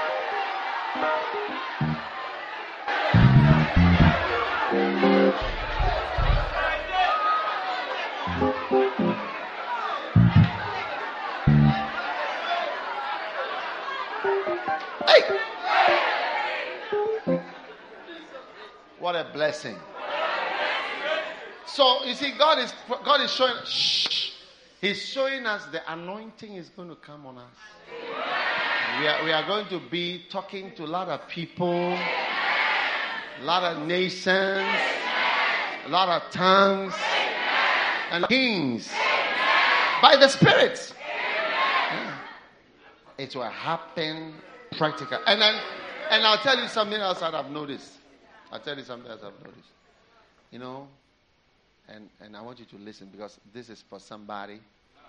What a blessing. So you see, God is God is showing shh, He's showing us the anointing is going to come on us. We are we are going to be talking to a lot of people, a lot of nations, a lot of tongues, and kings by the Spirit. Yeah. It will happen practical. And then and I'll tell you something else that I've noticed. I'll tell you something else I've noticed. You know, and, and I want you to listen because this is for somebody.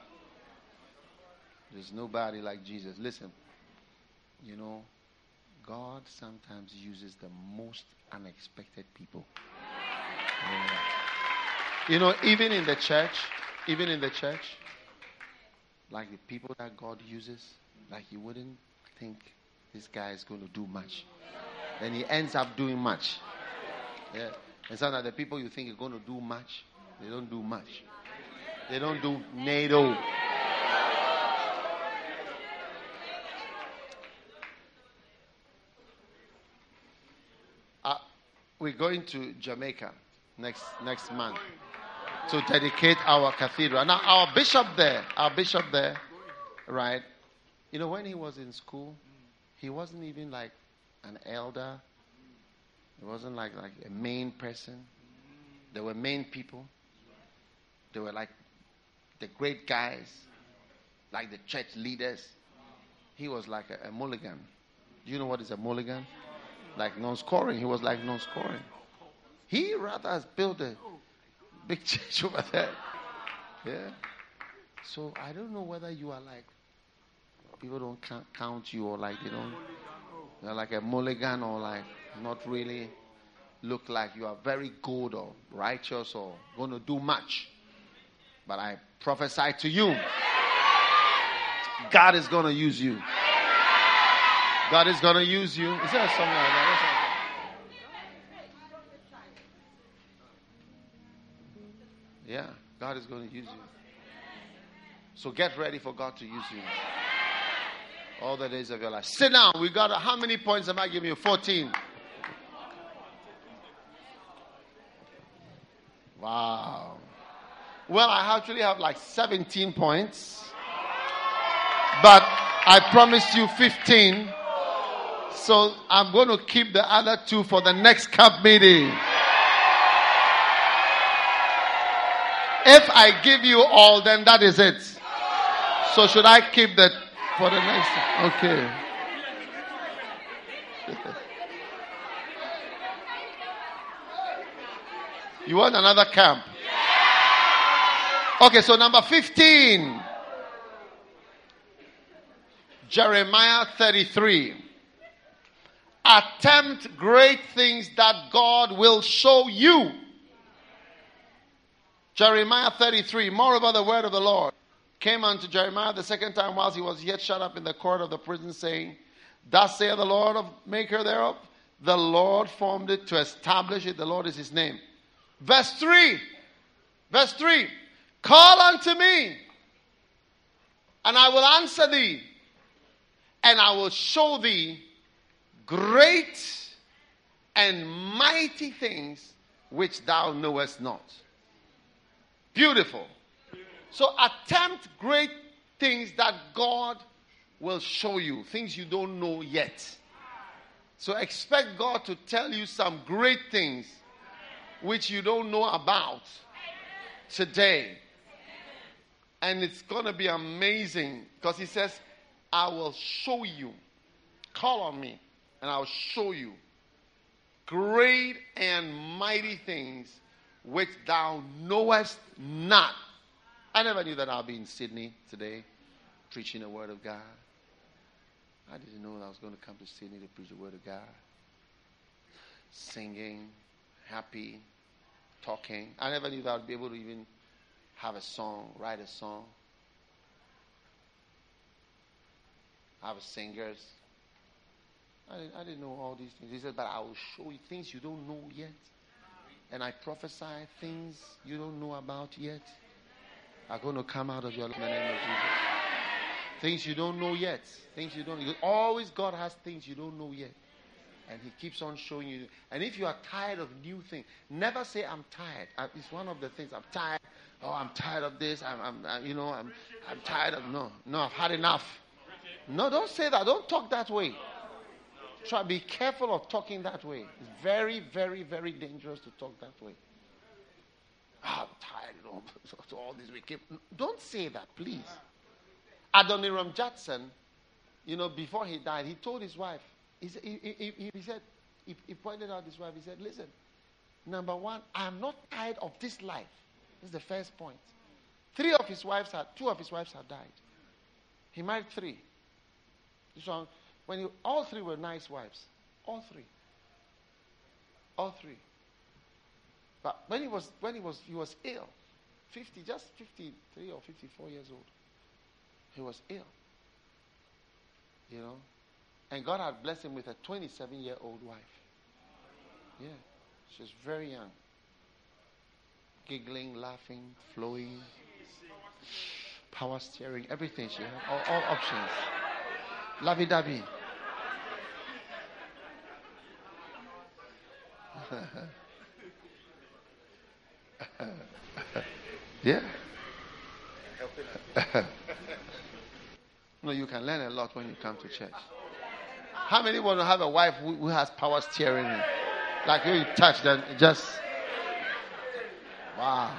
There's nobody like Jesus. Listen, you know, God sometimes uses the most unexpected people. Yeah. You know, even in the church, even in the church, like the people that God uses, like you wouldn't think this guy is going to do much. Then he ends up doing much. Yeah. And some of the people you think are going to do much, they don't do much. They don't do NATO. Uh, we're going to Jamaica next next month to dedicate our cathedral. Now, our bishop there, our bishop there, right? You know, when he was in school, he wasn't even like an elder. It wasn't like, like a main person. There were main people. They were like the great guys, like the church leaders. He was like a, a mulligan. Do you know what is a mulligan? Like non-scoring. He was like non-scoring. He rather has built a big church over there. Yeah. So I don't know whether you are like, people don't count, count you or like they don't, you're like a mulligan or like not really look like you are very good or righteous or going to do much. But I prophesy to you, God is going to use you. God is going to use you. Is there something like that? Yeah, God is going to use you. So get ready for God to use you. All the days of your life. Sit down. We got, how many points am I giving you? fourteen. Wow. Well, I actually have like seventeen points. But I promised you fifteen. So I'm going to keep the other two for the next camp meeting. If I give you all, then that is it. So should I keep that for the next? Okay. You want another camp? Okay, so number fifteen. Jeremiah thirty-three. Attempt great things that God will show you. Jeremiah thirty-three. Moreover, the word of the Lord came unto Jeremiah the second time whilst he was yet shut up in the court of the prison, saying, Thus saith the Lord of maker thereof, the Lord formed it to establish it. The Lord is his name. Verse three. Verse three. Call unto me, and I will answer thee, and I will show thee great and mighty things which thou knowest not. Beautiful. So attempt great things that God will show you. Things you don't know yet. So expect God to tell you some great things which you don't know about today. And it's going to be amazing because he says, I will show you. Call on me and I'll show you great and mighty things which thou knowest not. I never knew that I'll be in Sydney today preaching the word of God. I didn't know I was going to come to Sydney to preach the word of God. Singing, happy, talking. I never knew that I would be able to even have a song, write a song, have singers. I didn't, I didn't know all these things. He said, but I will show you things you don't know yet. And I prophesy things you don't know about yet are going to come out of your life in the name of Jesus. Things you don't know yet. Things you don't know. Always God has things you don't know yet. And he keeps on showing you. And if you are tired of new things, never say, I'm tired. Uh, it's one of the things. I'm tired. Oh, I'm tired of this. I'm, I'm uh, you know, I'm, I'm tired of, no, no, I've had enough. No, don't say that. Don't talk that way. Try, be careful of talking that way. It's very, very, very dangerous to talk that way. Oh, I'm tired, you know, so all this we keep. Don't say that, please. Adoniram Judson, you know, before he died, he told his wife, he, he, he, he said, he, he pointed out his wife, he said, listen, number one, I'm not tired of this life. This is the first point. Three of his wives had, two of his wives had died. He married three. So when he, all three were nice wives. All three. All three. But when he was, when he was, he was ill, fifty, just fifty-three or fifty-four years old. He was ill. You know? And God had blessed him with a twenty-seven-year-old wife. Yeah. She was very young. Giggling, laughing, flowing, power steering, everything she had. All, all options. Lovey-dovey. Yeah. No, you can learn a lot when you come to church. How many want to have a wife who, who has power steering? Like you touch them, just wow.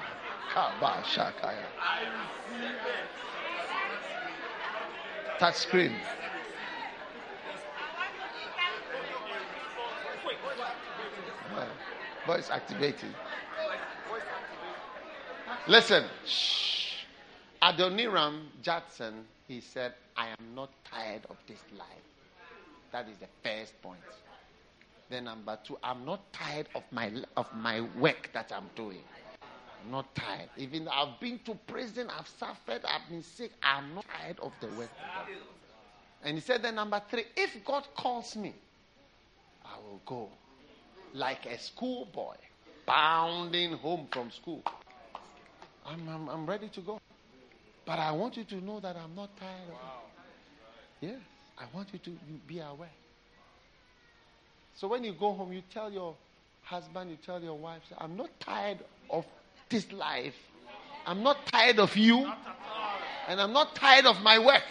Touch screen. Voice activated. Listen. Shh. Adoniram Judson, he said, I am not tired of this life. That is the first point. Then number two, I'm not tired of my of my work that I'm doing. I'm not tired. Even though I've been to prison, I've suffered, I've been sick. I'm not tired of the work. And he said then number three, if God calls me, I will go. Like a schoolboy bounding home from school. I'm, I'm, I'm ready to go. But I want you to know that I'm not tired of it. Yes, I want you to be aware. So when you go home, you tell your husband, you tell your wife, I'm not tired of this life. I'm not tired of you. And I'm not tired of my work.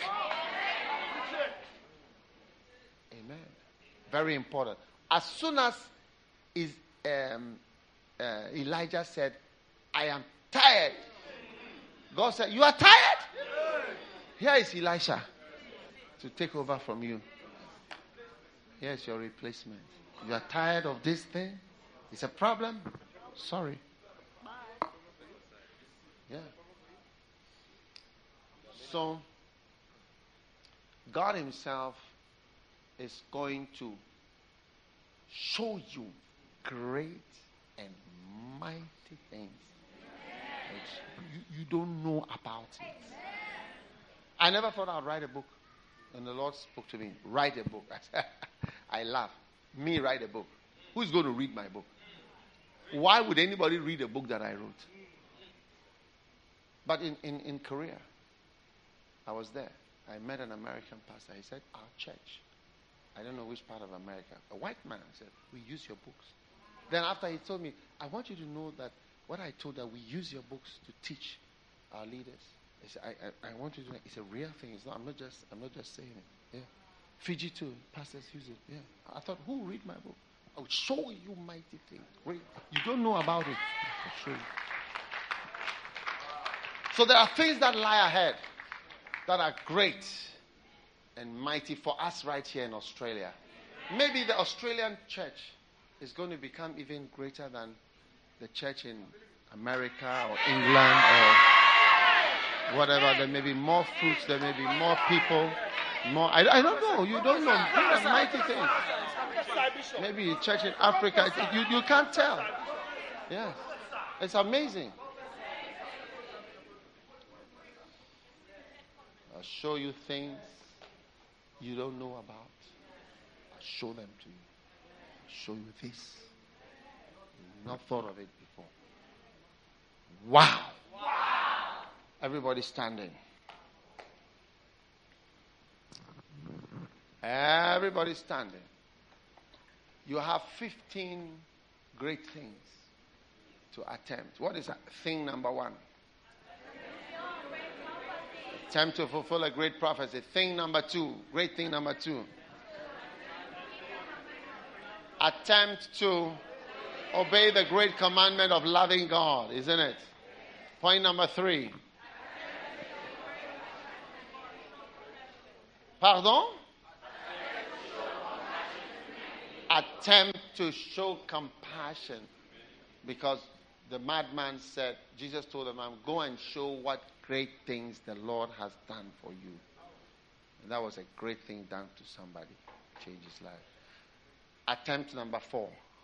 Amen. Very important. As soon as is, um, uh, Elijah said, I am tired. God said, you are tired? Here is Elisha to take over from you. Here's your replacement. You are tired of this thing? It's a problem? Sorry. Yeah. So, God himself is going to show you great and mighty things that you, you don't know about it. I never thought I'd write a book. And the Lord spoke to me, write a book. I said, I laugh. Me write a book. Who's going to read my book? Why would anybody read a book that I wrote? But in, in, in Korea, I was there. I met an American pastor. He said, our church, I don't know which part of America, a white man, said, we use your books. Then after he told me, I want you to know that what I told that we use your books to teach our leaders. He said, I, I, I want you to know it's a real thing. It's not, I'm not just I'm not just saying it. Yeah. Fiji too, pastors use it. Yeah. I thought, who will read my book? I will show you mighty things. Great. You don't know about it. I'll show you. So there are things that lie ahead that are great and mighty for us right here in Australia. Maybe the Australian church is going to become even greater than the church in America or England or whatever. There may be more fruits, there may be more people, More, I, I don't know. You don't know. These are mighty things. Maybe a church in Africa. It, you, you can't tell. Yes. It's amazing. I'll show you things you don't know about. I'll show them to you. I'll show you this. You've not thought of it before. Wow. Wow. Everybody standing. Everybody standing. You have fifteen great things to attempt. What is that? Thing number one? Attempt to fulfill a great prophecy. Thing number two. Great thing number two. Attempt to obey the great commandment of loving God, isn't it? Point number three. Pardon? Attempt to show compassion. Because the madman said, Jesus told the man, go and show what great things the Lord has done for you. And that was a great thing done to somebody. Changed his life. Attempt number four.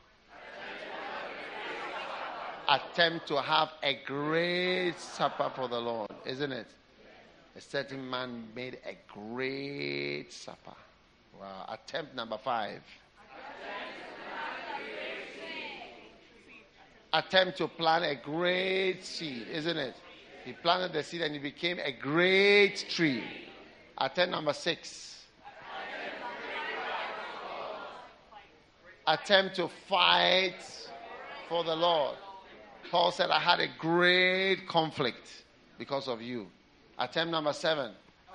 Attempt to have a great supper for the Lord, isn't it? A certain man made a great supper. Wow. Attempt number five. Attempt to plant a great seed, isn't it? He planted the seed and it became a great tree. Attempt number six. Attempt to fight for the Lord. Paul said, I had a great conflict because of you. Attempt number seven.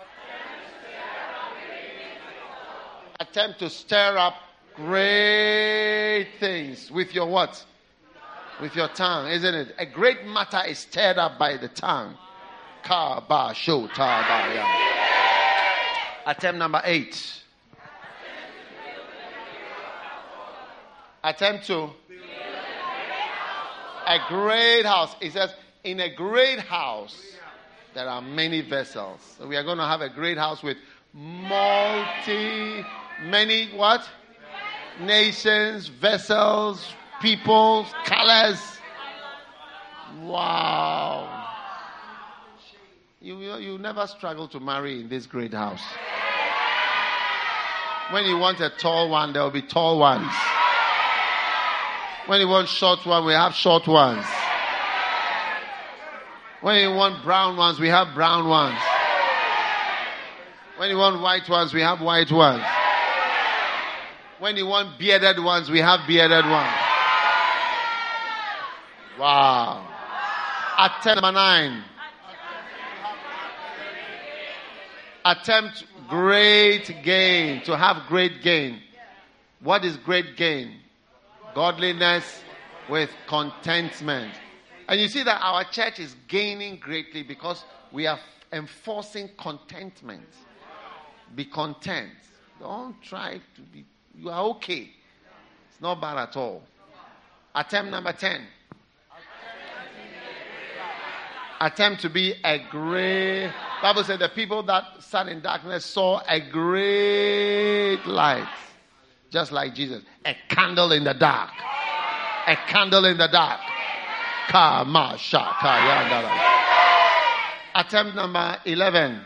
Attempt to stir up great things with your what? With your tongue, isn't it? A great matter is stirred up by the tongue. Ka ba sho ta ba ya. Attempt number eight. Attempt to a great house. It says, in a great house, there are many vessels. So we are going to have a great house with multi, many what? Nations, vessels, people, colors. Wow. You, you, you never struggle to marry in this great house. When you want a tall one, there will be tall ones. When you want short one, we have short ones. When you want brown ones, we have brown ones. When you want white ones, we have white ones. When you want bearded ones, we have bearded ones. Wow. Attempt number nine. Attempt great gain. To have great gain. What is great gain? Godliness with contentment. And you see that our church is gaining greatly because we are enforcing contentment. Be content. Don't try to be, you are okay. It's not bad at all. Attempt number ten. Attempt to be a great, Bible said the people that sat in darkness saw a great light. Just like Jesus. A candle in the dark. A candle in the dark. Attempt number eleven.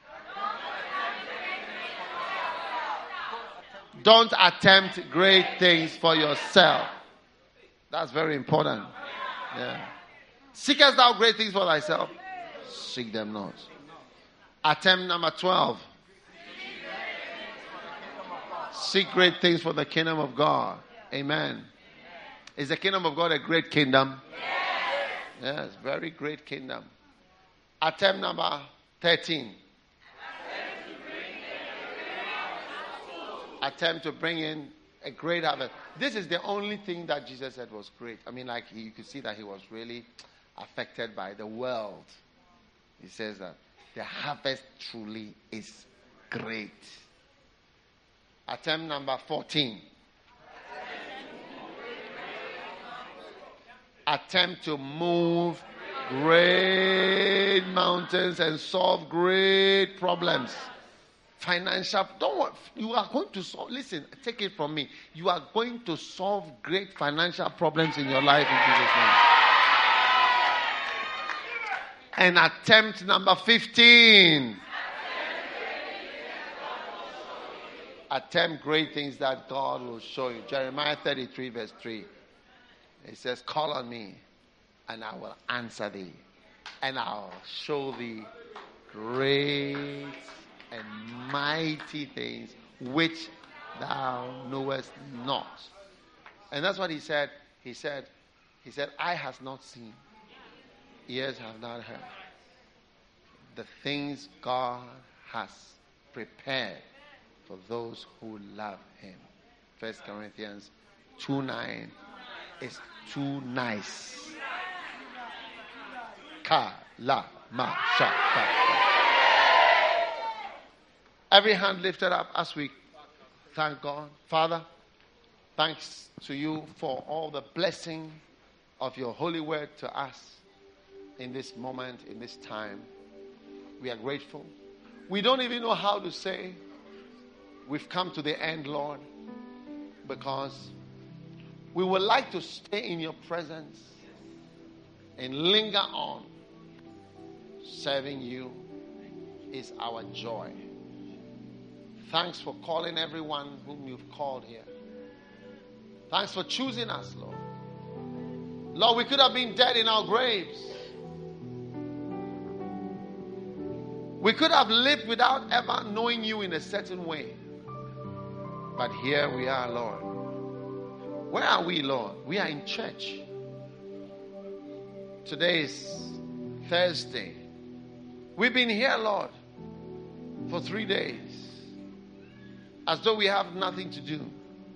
Don't attempt great things for yourself. That's very important. Yeah. Seekest thou great things for thyself? Seek them not. Attempt number twelve. Seek great things for the kingdom of God. Amen. Is the kingdom of God a great kingdom? Yes. Yes, very great kingdom. Attempt number thirteen. Attempt to bring in a great harvest. This is the only thing that Jesus said was great. I mean, like he, you could see that he was really affected by the world. He says that the harvest truly is great. Attempt number fourteen. Attempt to move great mountains and solve great problems. financial. Don't worry. You are going to solve. Listen, take it from me. You are going to solve great financial problems in your life in Jesus' name. And attempt number fifteen. Attempt great things that God will show you. Jeremiah thirty-three verse three. It says, call on me and I will answer thee. And I'll show thee great and mighty things which thou knowest not. And that's what he said. He said, he said, eye has not seen, ears have not heard the things God has prepared for those who love him. First Corinthians two nine is too nice. Ka la ma sha ka. Every hand lifted up as we thank God. Father, thanks to you for all the blessing of your holy word to us in this moment, in this time. We are grateful. We don't even know how to say we've come to the end, Lord, because we would like to stay in your presence and linger on. Serving you is our joy. Thanks for calling everyone whom you've called here. Thanks for choosing us, Lord. Lord, we could have been dead in our graves. We could have lived without ever knowing you in a certain way. But here we are, Lord. Where are we, Lord? We are in church. Today is Thursday. We've been here, Lord, for three days. As though we have nothing to do.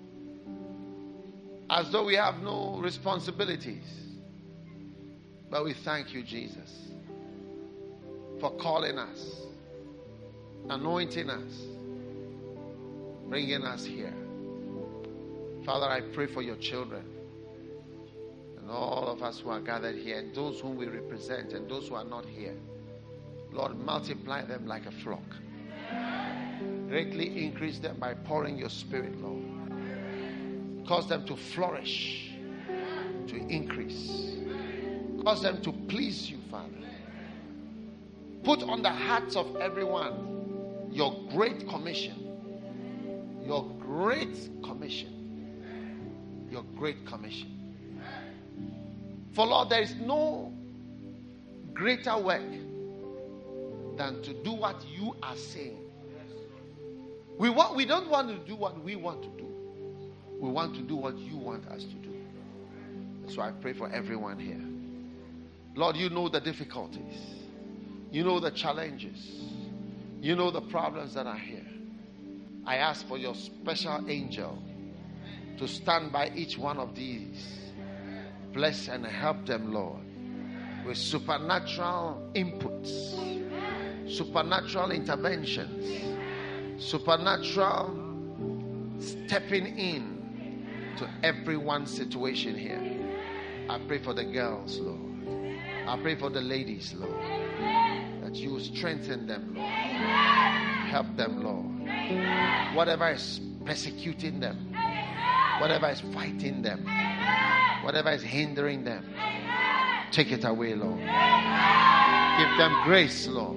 As though we have no responsibilities. But we thank you, Jesus, for calling us, anointing us, bringing us here. Father, I pray for your children and all of us who are gathered here, and those whom we represent and those who are not here. Lord, multiply them like a flock. Greatly increase them by pouring your spirit, Lord. Cause them to flourish, to increase. Cause them to please you, Father. Put on the hearts of everyone your great commission. Your great commission. Your great commission. For Lord, there is no greater work than to do what you are saying. We want, we don't want to do what we want to do. We want to do what you want us to do. So I pray for everyone here. Lord, you know the difficulties. You know the challenges. You know the problems that are here. I ask for your special angel to stand by each one of these. Bless and help them, Lord, with supernatural inputs, supernatural interventions, supernatural stepping in to everyone's situation here. I pray for the girls, Lord. I pray for the ladies, Lord, that you strengthen them, Lord. Help them, Lord. Whatever is persecuting them, whatever is fighting them, whatever is hindering them, take it away, Lord. Give them grace, Lord.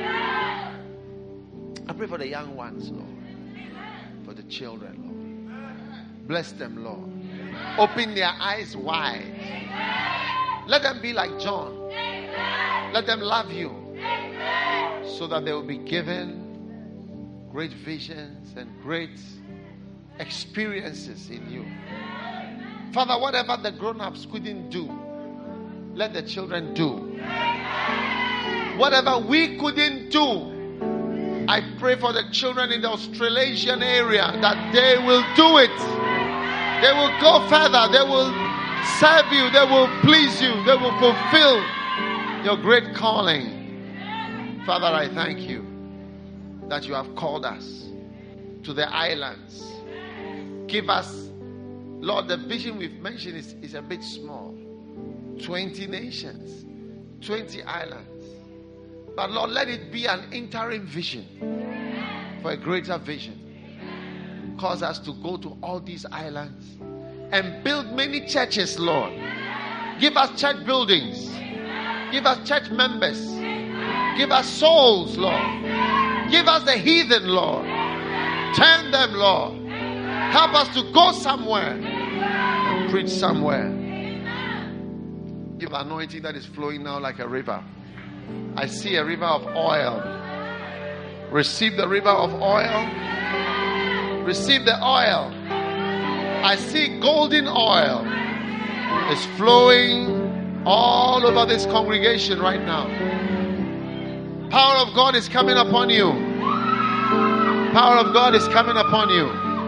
I pray for the young ones, Lord. For the children, Lord. Bless them, Lord. Open their eyes wide. Let them be like John. Let them love you. So that they will be given great visions and great experiences in you. Father, whatever the grown-ups couldn't do, let the children do. Whatever we couldn't do, I pray for the children in the Australasian area that they will do it. They will go further. They will serve you. They will please you. They will fulfill your great calling. Father, I thank you that you have called us to the islands. Give us, Lord, the vision we've mentioned is, is a bit small. twenty nations, twenty islands. But Lord, let it be an interim vision for a greater vision. Cause us to go to all these islands and build many churches, Lord. Give us church buildings. Give us church members. Give us souls, Lord. Give us the heathen, Lord. Turn them, Lord. Help us to go somewhere and preach somewhere. Give anointing that is flowing now like a river. I see a river of oil. Receive the river of oil. Receive the oil. I see golden oil. It's flowing all over this congregation right now. Power of God is coming upon you. Power of God is coming upon you.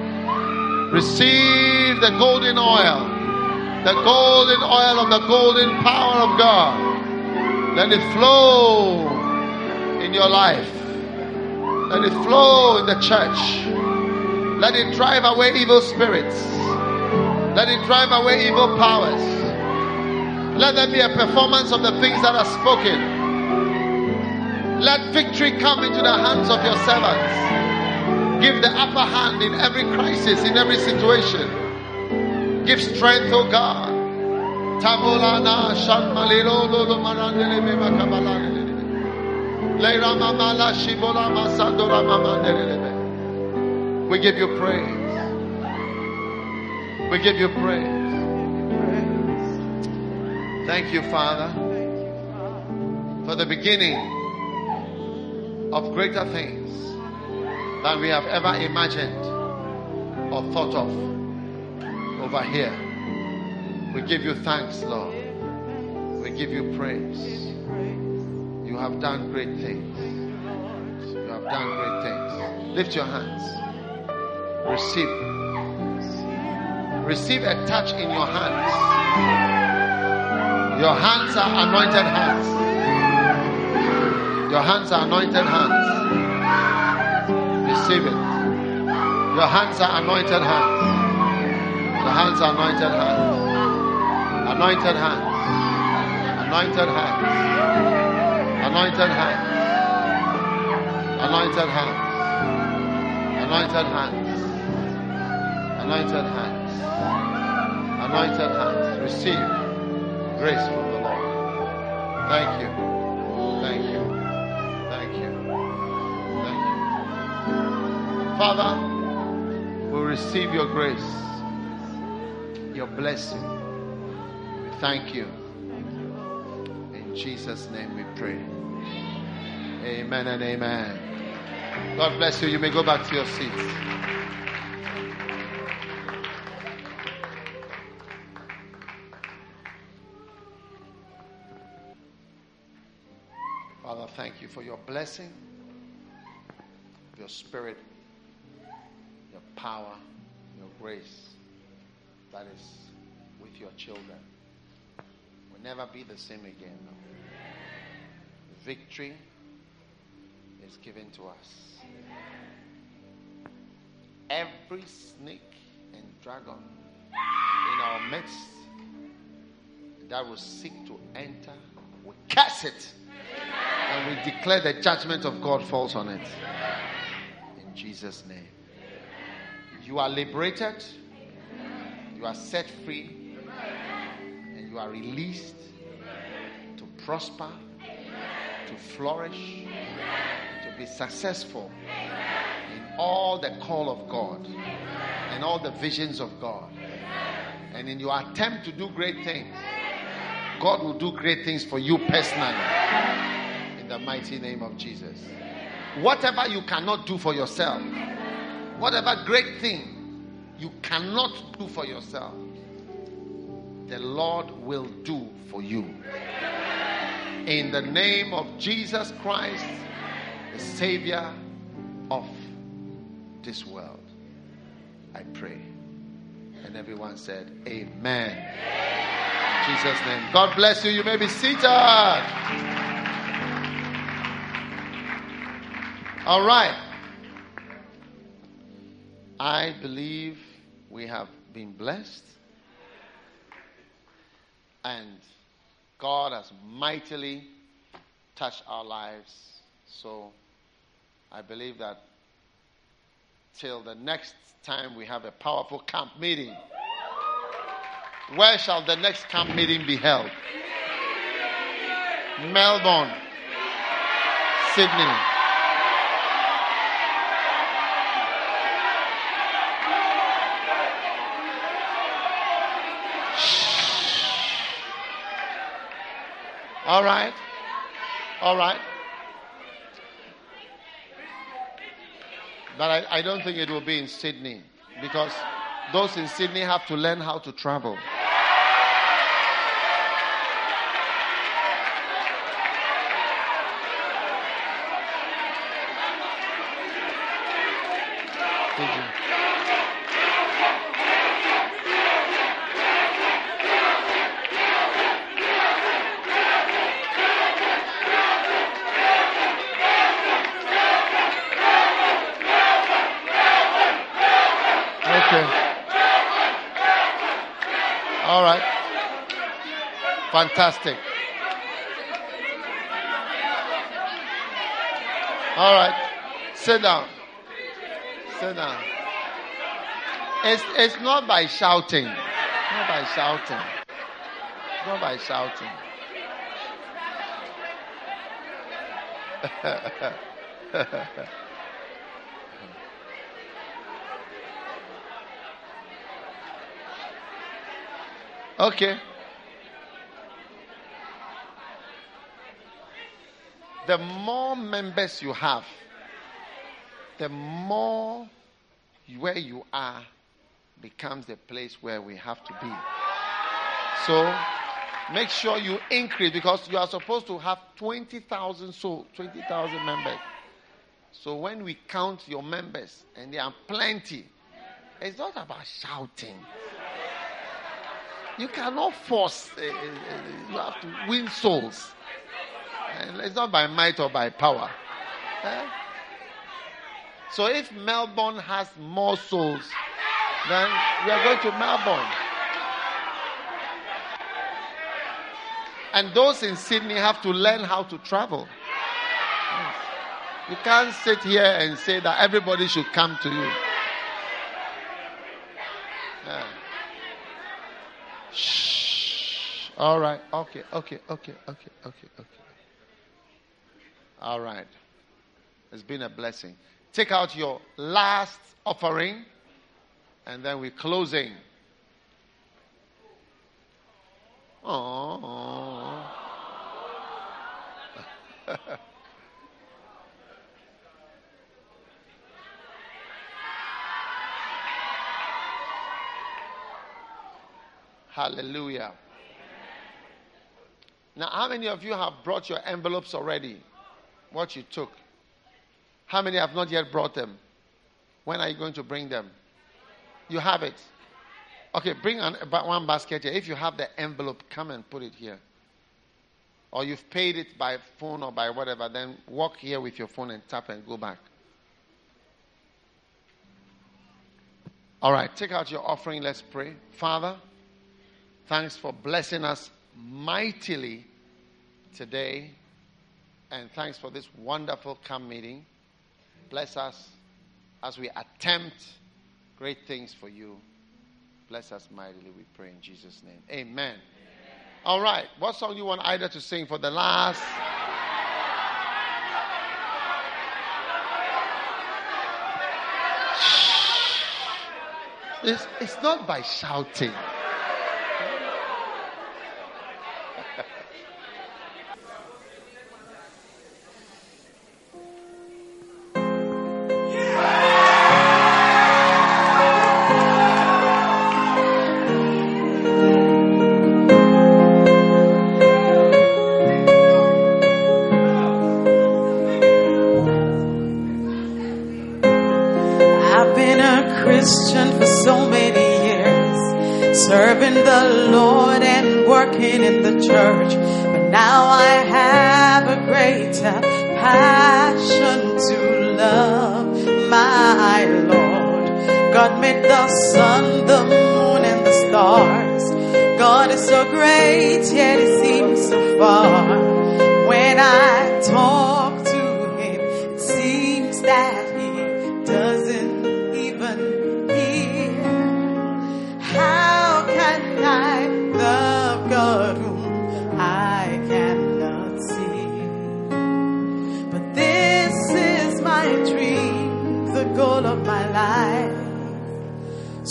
Receive the golden oil. The golden oil of the golden power of God. Let it flow in your life. Let it flow in the church. Let it drive away evil spirits. Let it drive away evil powers. Let there be a performance of the things that are spoken. Let victory come into the hands of your servants. Give the upper hand in every crisis, in every situation. Give strength, O God. Tabulana Shanmalilo Lolo Marandele Mema Kabalane. Leira Mamala Shibola Masandora Mamandele. We give you praise. We give you praise. Thank you, Father, for the beginning of greater things than we have ever imagined or thought of over here. We give you thanks, Lord. We give you praise. You have done great things. You have done great things. Lift your hands. Receive. Receive a touch in your hands. Your hands are anointed hands. Your hands are anointed hands. Receive it. Your hands are anointed hands. Your hands are anointed hands. Anointed hands. Anointed hands. Anointed hands. Anointed hands. Anointed hands. Anointed hands. Anointed hands. Receive grace from the Lord. Thank you. Thank you. Thank you. Thank you. Father, we receive your grace, your blessing. We thank you. In Jesus' name we pray. Amen and amen. God bless you. You may go back to your seats. Father, thank you for your blessing, your spirit, your power, your grace that is with your children. We'll never be the same again. No. Victory is given to us. Every snake and dragon in our midst that will seek to enter, we curse it. And we declare the judgment of God falls on it. In Jesus' name. You are liberated. You are set free. And you are released to prosper, to flourish, to be successful in all the call of God and all the visions of God. And in your attempt to do great things, God will do great things for you personally. In the mighty name of Jesus. Whatever you cannot do for yourself, whatever great thing you cannot do for yourself, the Lord will do for you. In the name of Jesus Christ, the Savior of this world, I pray. And everyone said, Amen. In Jesus' name. God bless you. You may be seated. All right. I believe we have been blessed. And God has mightily touched our lives. So I believe that till the next time we have a powerful camp meeting. Where shall the next camp meeting be held? Melbourne, Sydney. All right. All right. But I, I don't think it will be in Sydney, because those in Sydney have to learn how to travel. Thank you. All right. Fantastic. All right. Sit down. Sit down. It's, it's not by shouting. Not by shouting. Not by shouting. Okay. The more members you have, the more where you are becomes the place where we have to be. So make sure you increase, because you are supposed to have twenty thousand souls, twenty thousand members. So when we count your members, and there are plenty, it's not about shouting. You cannot force. Uh, uh, you have to win souls. And it's not by might or by power. Eh? So if Melbourne has more souls, then we are going to Melbourne. And those in Sydney have to learn how to travel. Yes. You can't sit here and say that everybody should come to you. Yeah. Shh. All right. Okay. Okay. Okay. Okay. Okay. Okay. All right. It's been a blessing. Take out your last offering, and then we're closing. Oh. Hallelujah. Now, how many of you have brought your envelopes already? What you took? How many have not yet brought them? When are you going to bring them? You have it. Okay, bring an, one basket here. If you have the envelope, come and put it here. Or you've paid it by phone or by whatever, then walk here with your phone and tap and go back. All right, take out your offering. Let's pray. Father, thanks for blessing us mightily today. And thanks for this wonderful camp meeting. Bless us as we attempt great things for you. Bless us mightily, we pray in Jesus' name. Amen. Amen. All right. What song do you want Ida to sing for the last? It's, it's not by shouting. Serving the Lord and working in the church, but now I have a greater passion to love my Lord. God made the sun, the moon, and the stars. God is so great, yet He seems so far. When I talk to Him, it seems that He doesn't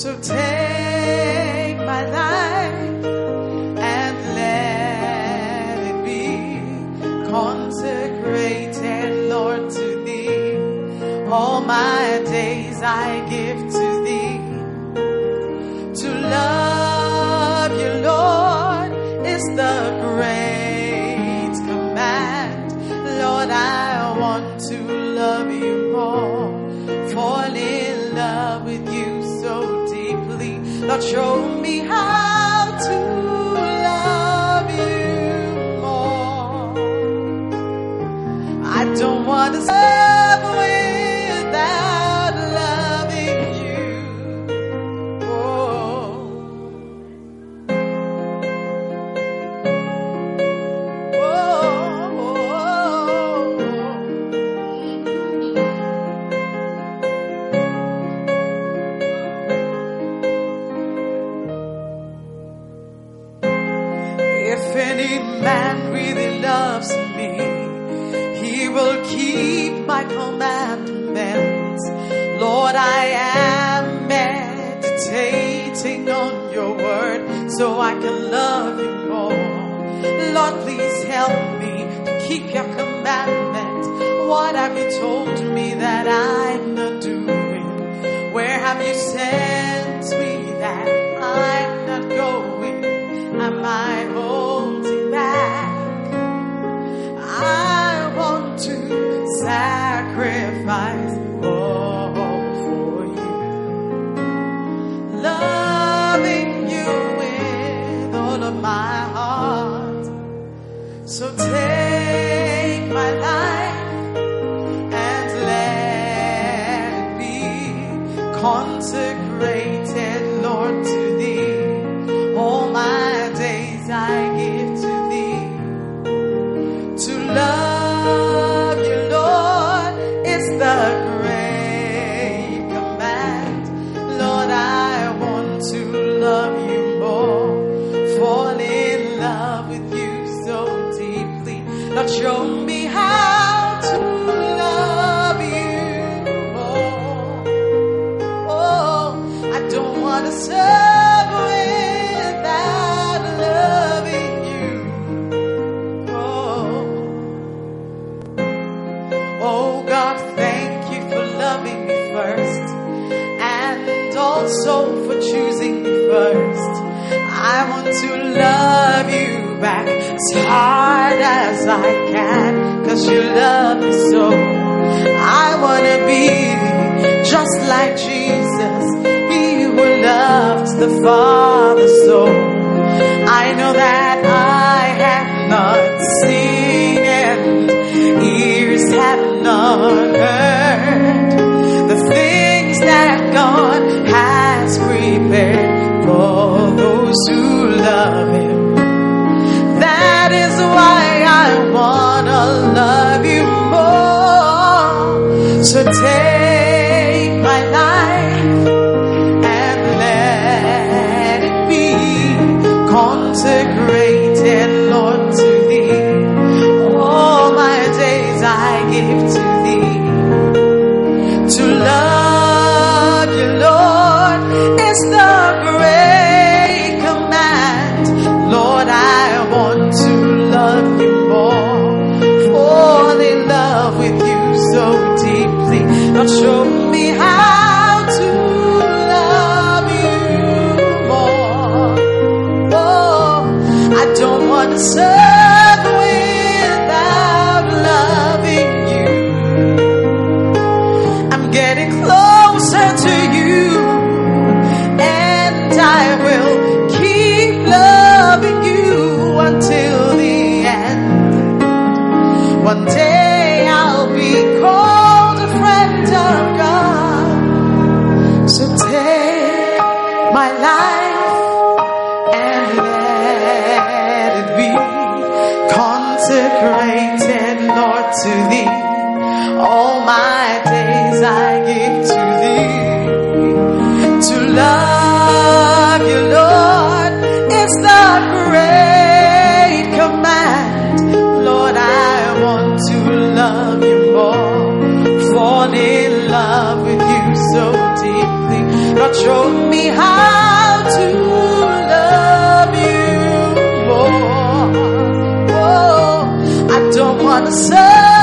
So take my life and let it be consecrated, Lord, to thee. All my days I give to thee. To love you, Lord, is the great command. Lord, I want to love you more, fall in love with you so deeply. Lord, show me how to love you more. I don't want to serve without loving you. Oh. Oh, oh, If any man really loves me, he will keep my commandments. Lord, I am meditating on your word so I can love you more. Lord, please help me to keep your commandments. What have you told me that I'm not doing? Where have you sent me that I'm not going? Am I holding back? I want to sacrifice all for you, loving you with all of my heart. So take my life and let it be consecrated, Lord, to thee. All my days I give to thee. To love you, Lord, is the great command. Lord, I want to love you more, fall in love with you so deeply. Lord, show me how to love you more. Oh, I don't want to serve without loving you. Oh, oh God, thank you for loving me first, and also for choosing me first. I want to love you back as hard as I can, 'cause you love me so. I want to be just like Jesus, he who loved the Father so. I know that I have not seen and ears have not heard the things that God has prepared for those who love him. That is why I wanna love you more. So take my life and let it be consecrated, Lord, to thee. All my days I give to thee. To love you, Lord, is the great command. Lord, I want to love you more, fall in love with you so deeply. Lord, show me how to love you more. Oh, I don't want to serve without loving you. I'm getting closer to you, and I will keep loving you until the end. One day I'll be called a friend of God. So take my life and let it be consecrated, Lord, to thee. All my days I give to thee. To love you, Lord, is the great command. Lord, I want to love you more, fall in love with you so deeply. Lord, show me how to love you more. Oh, I don't want to serve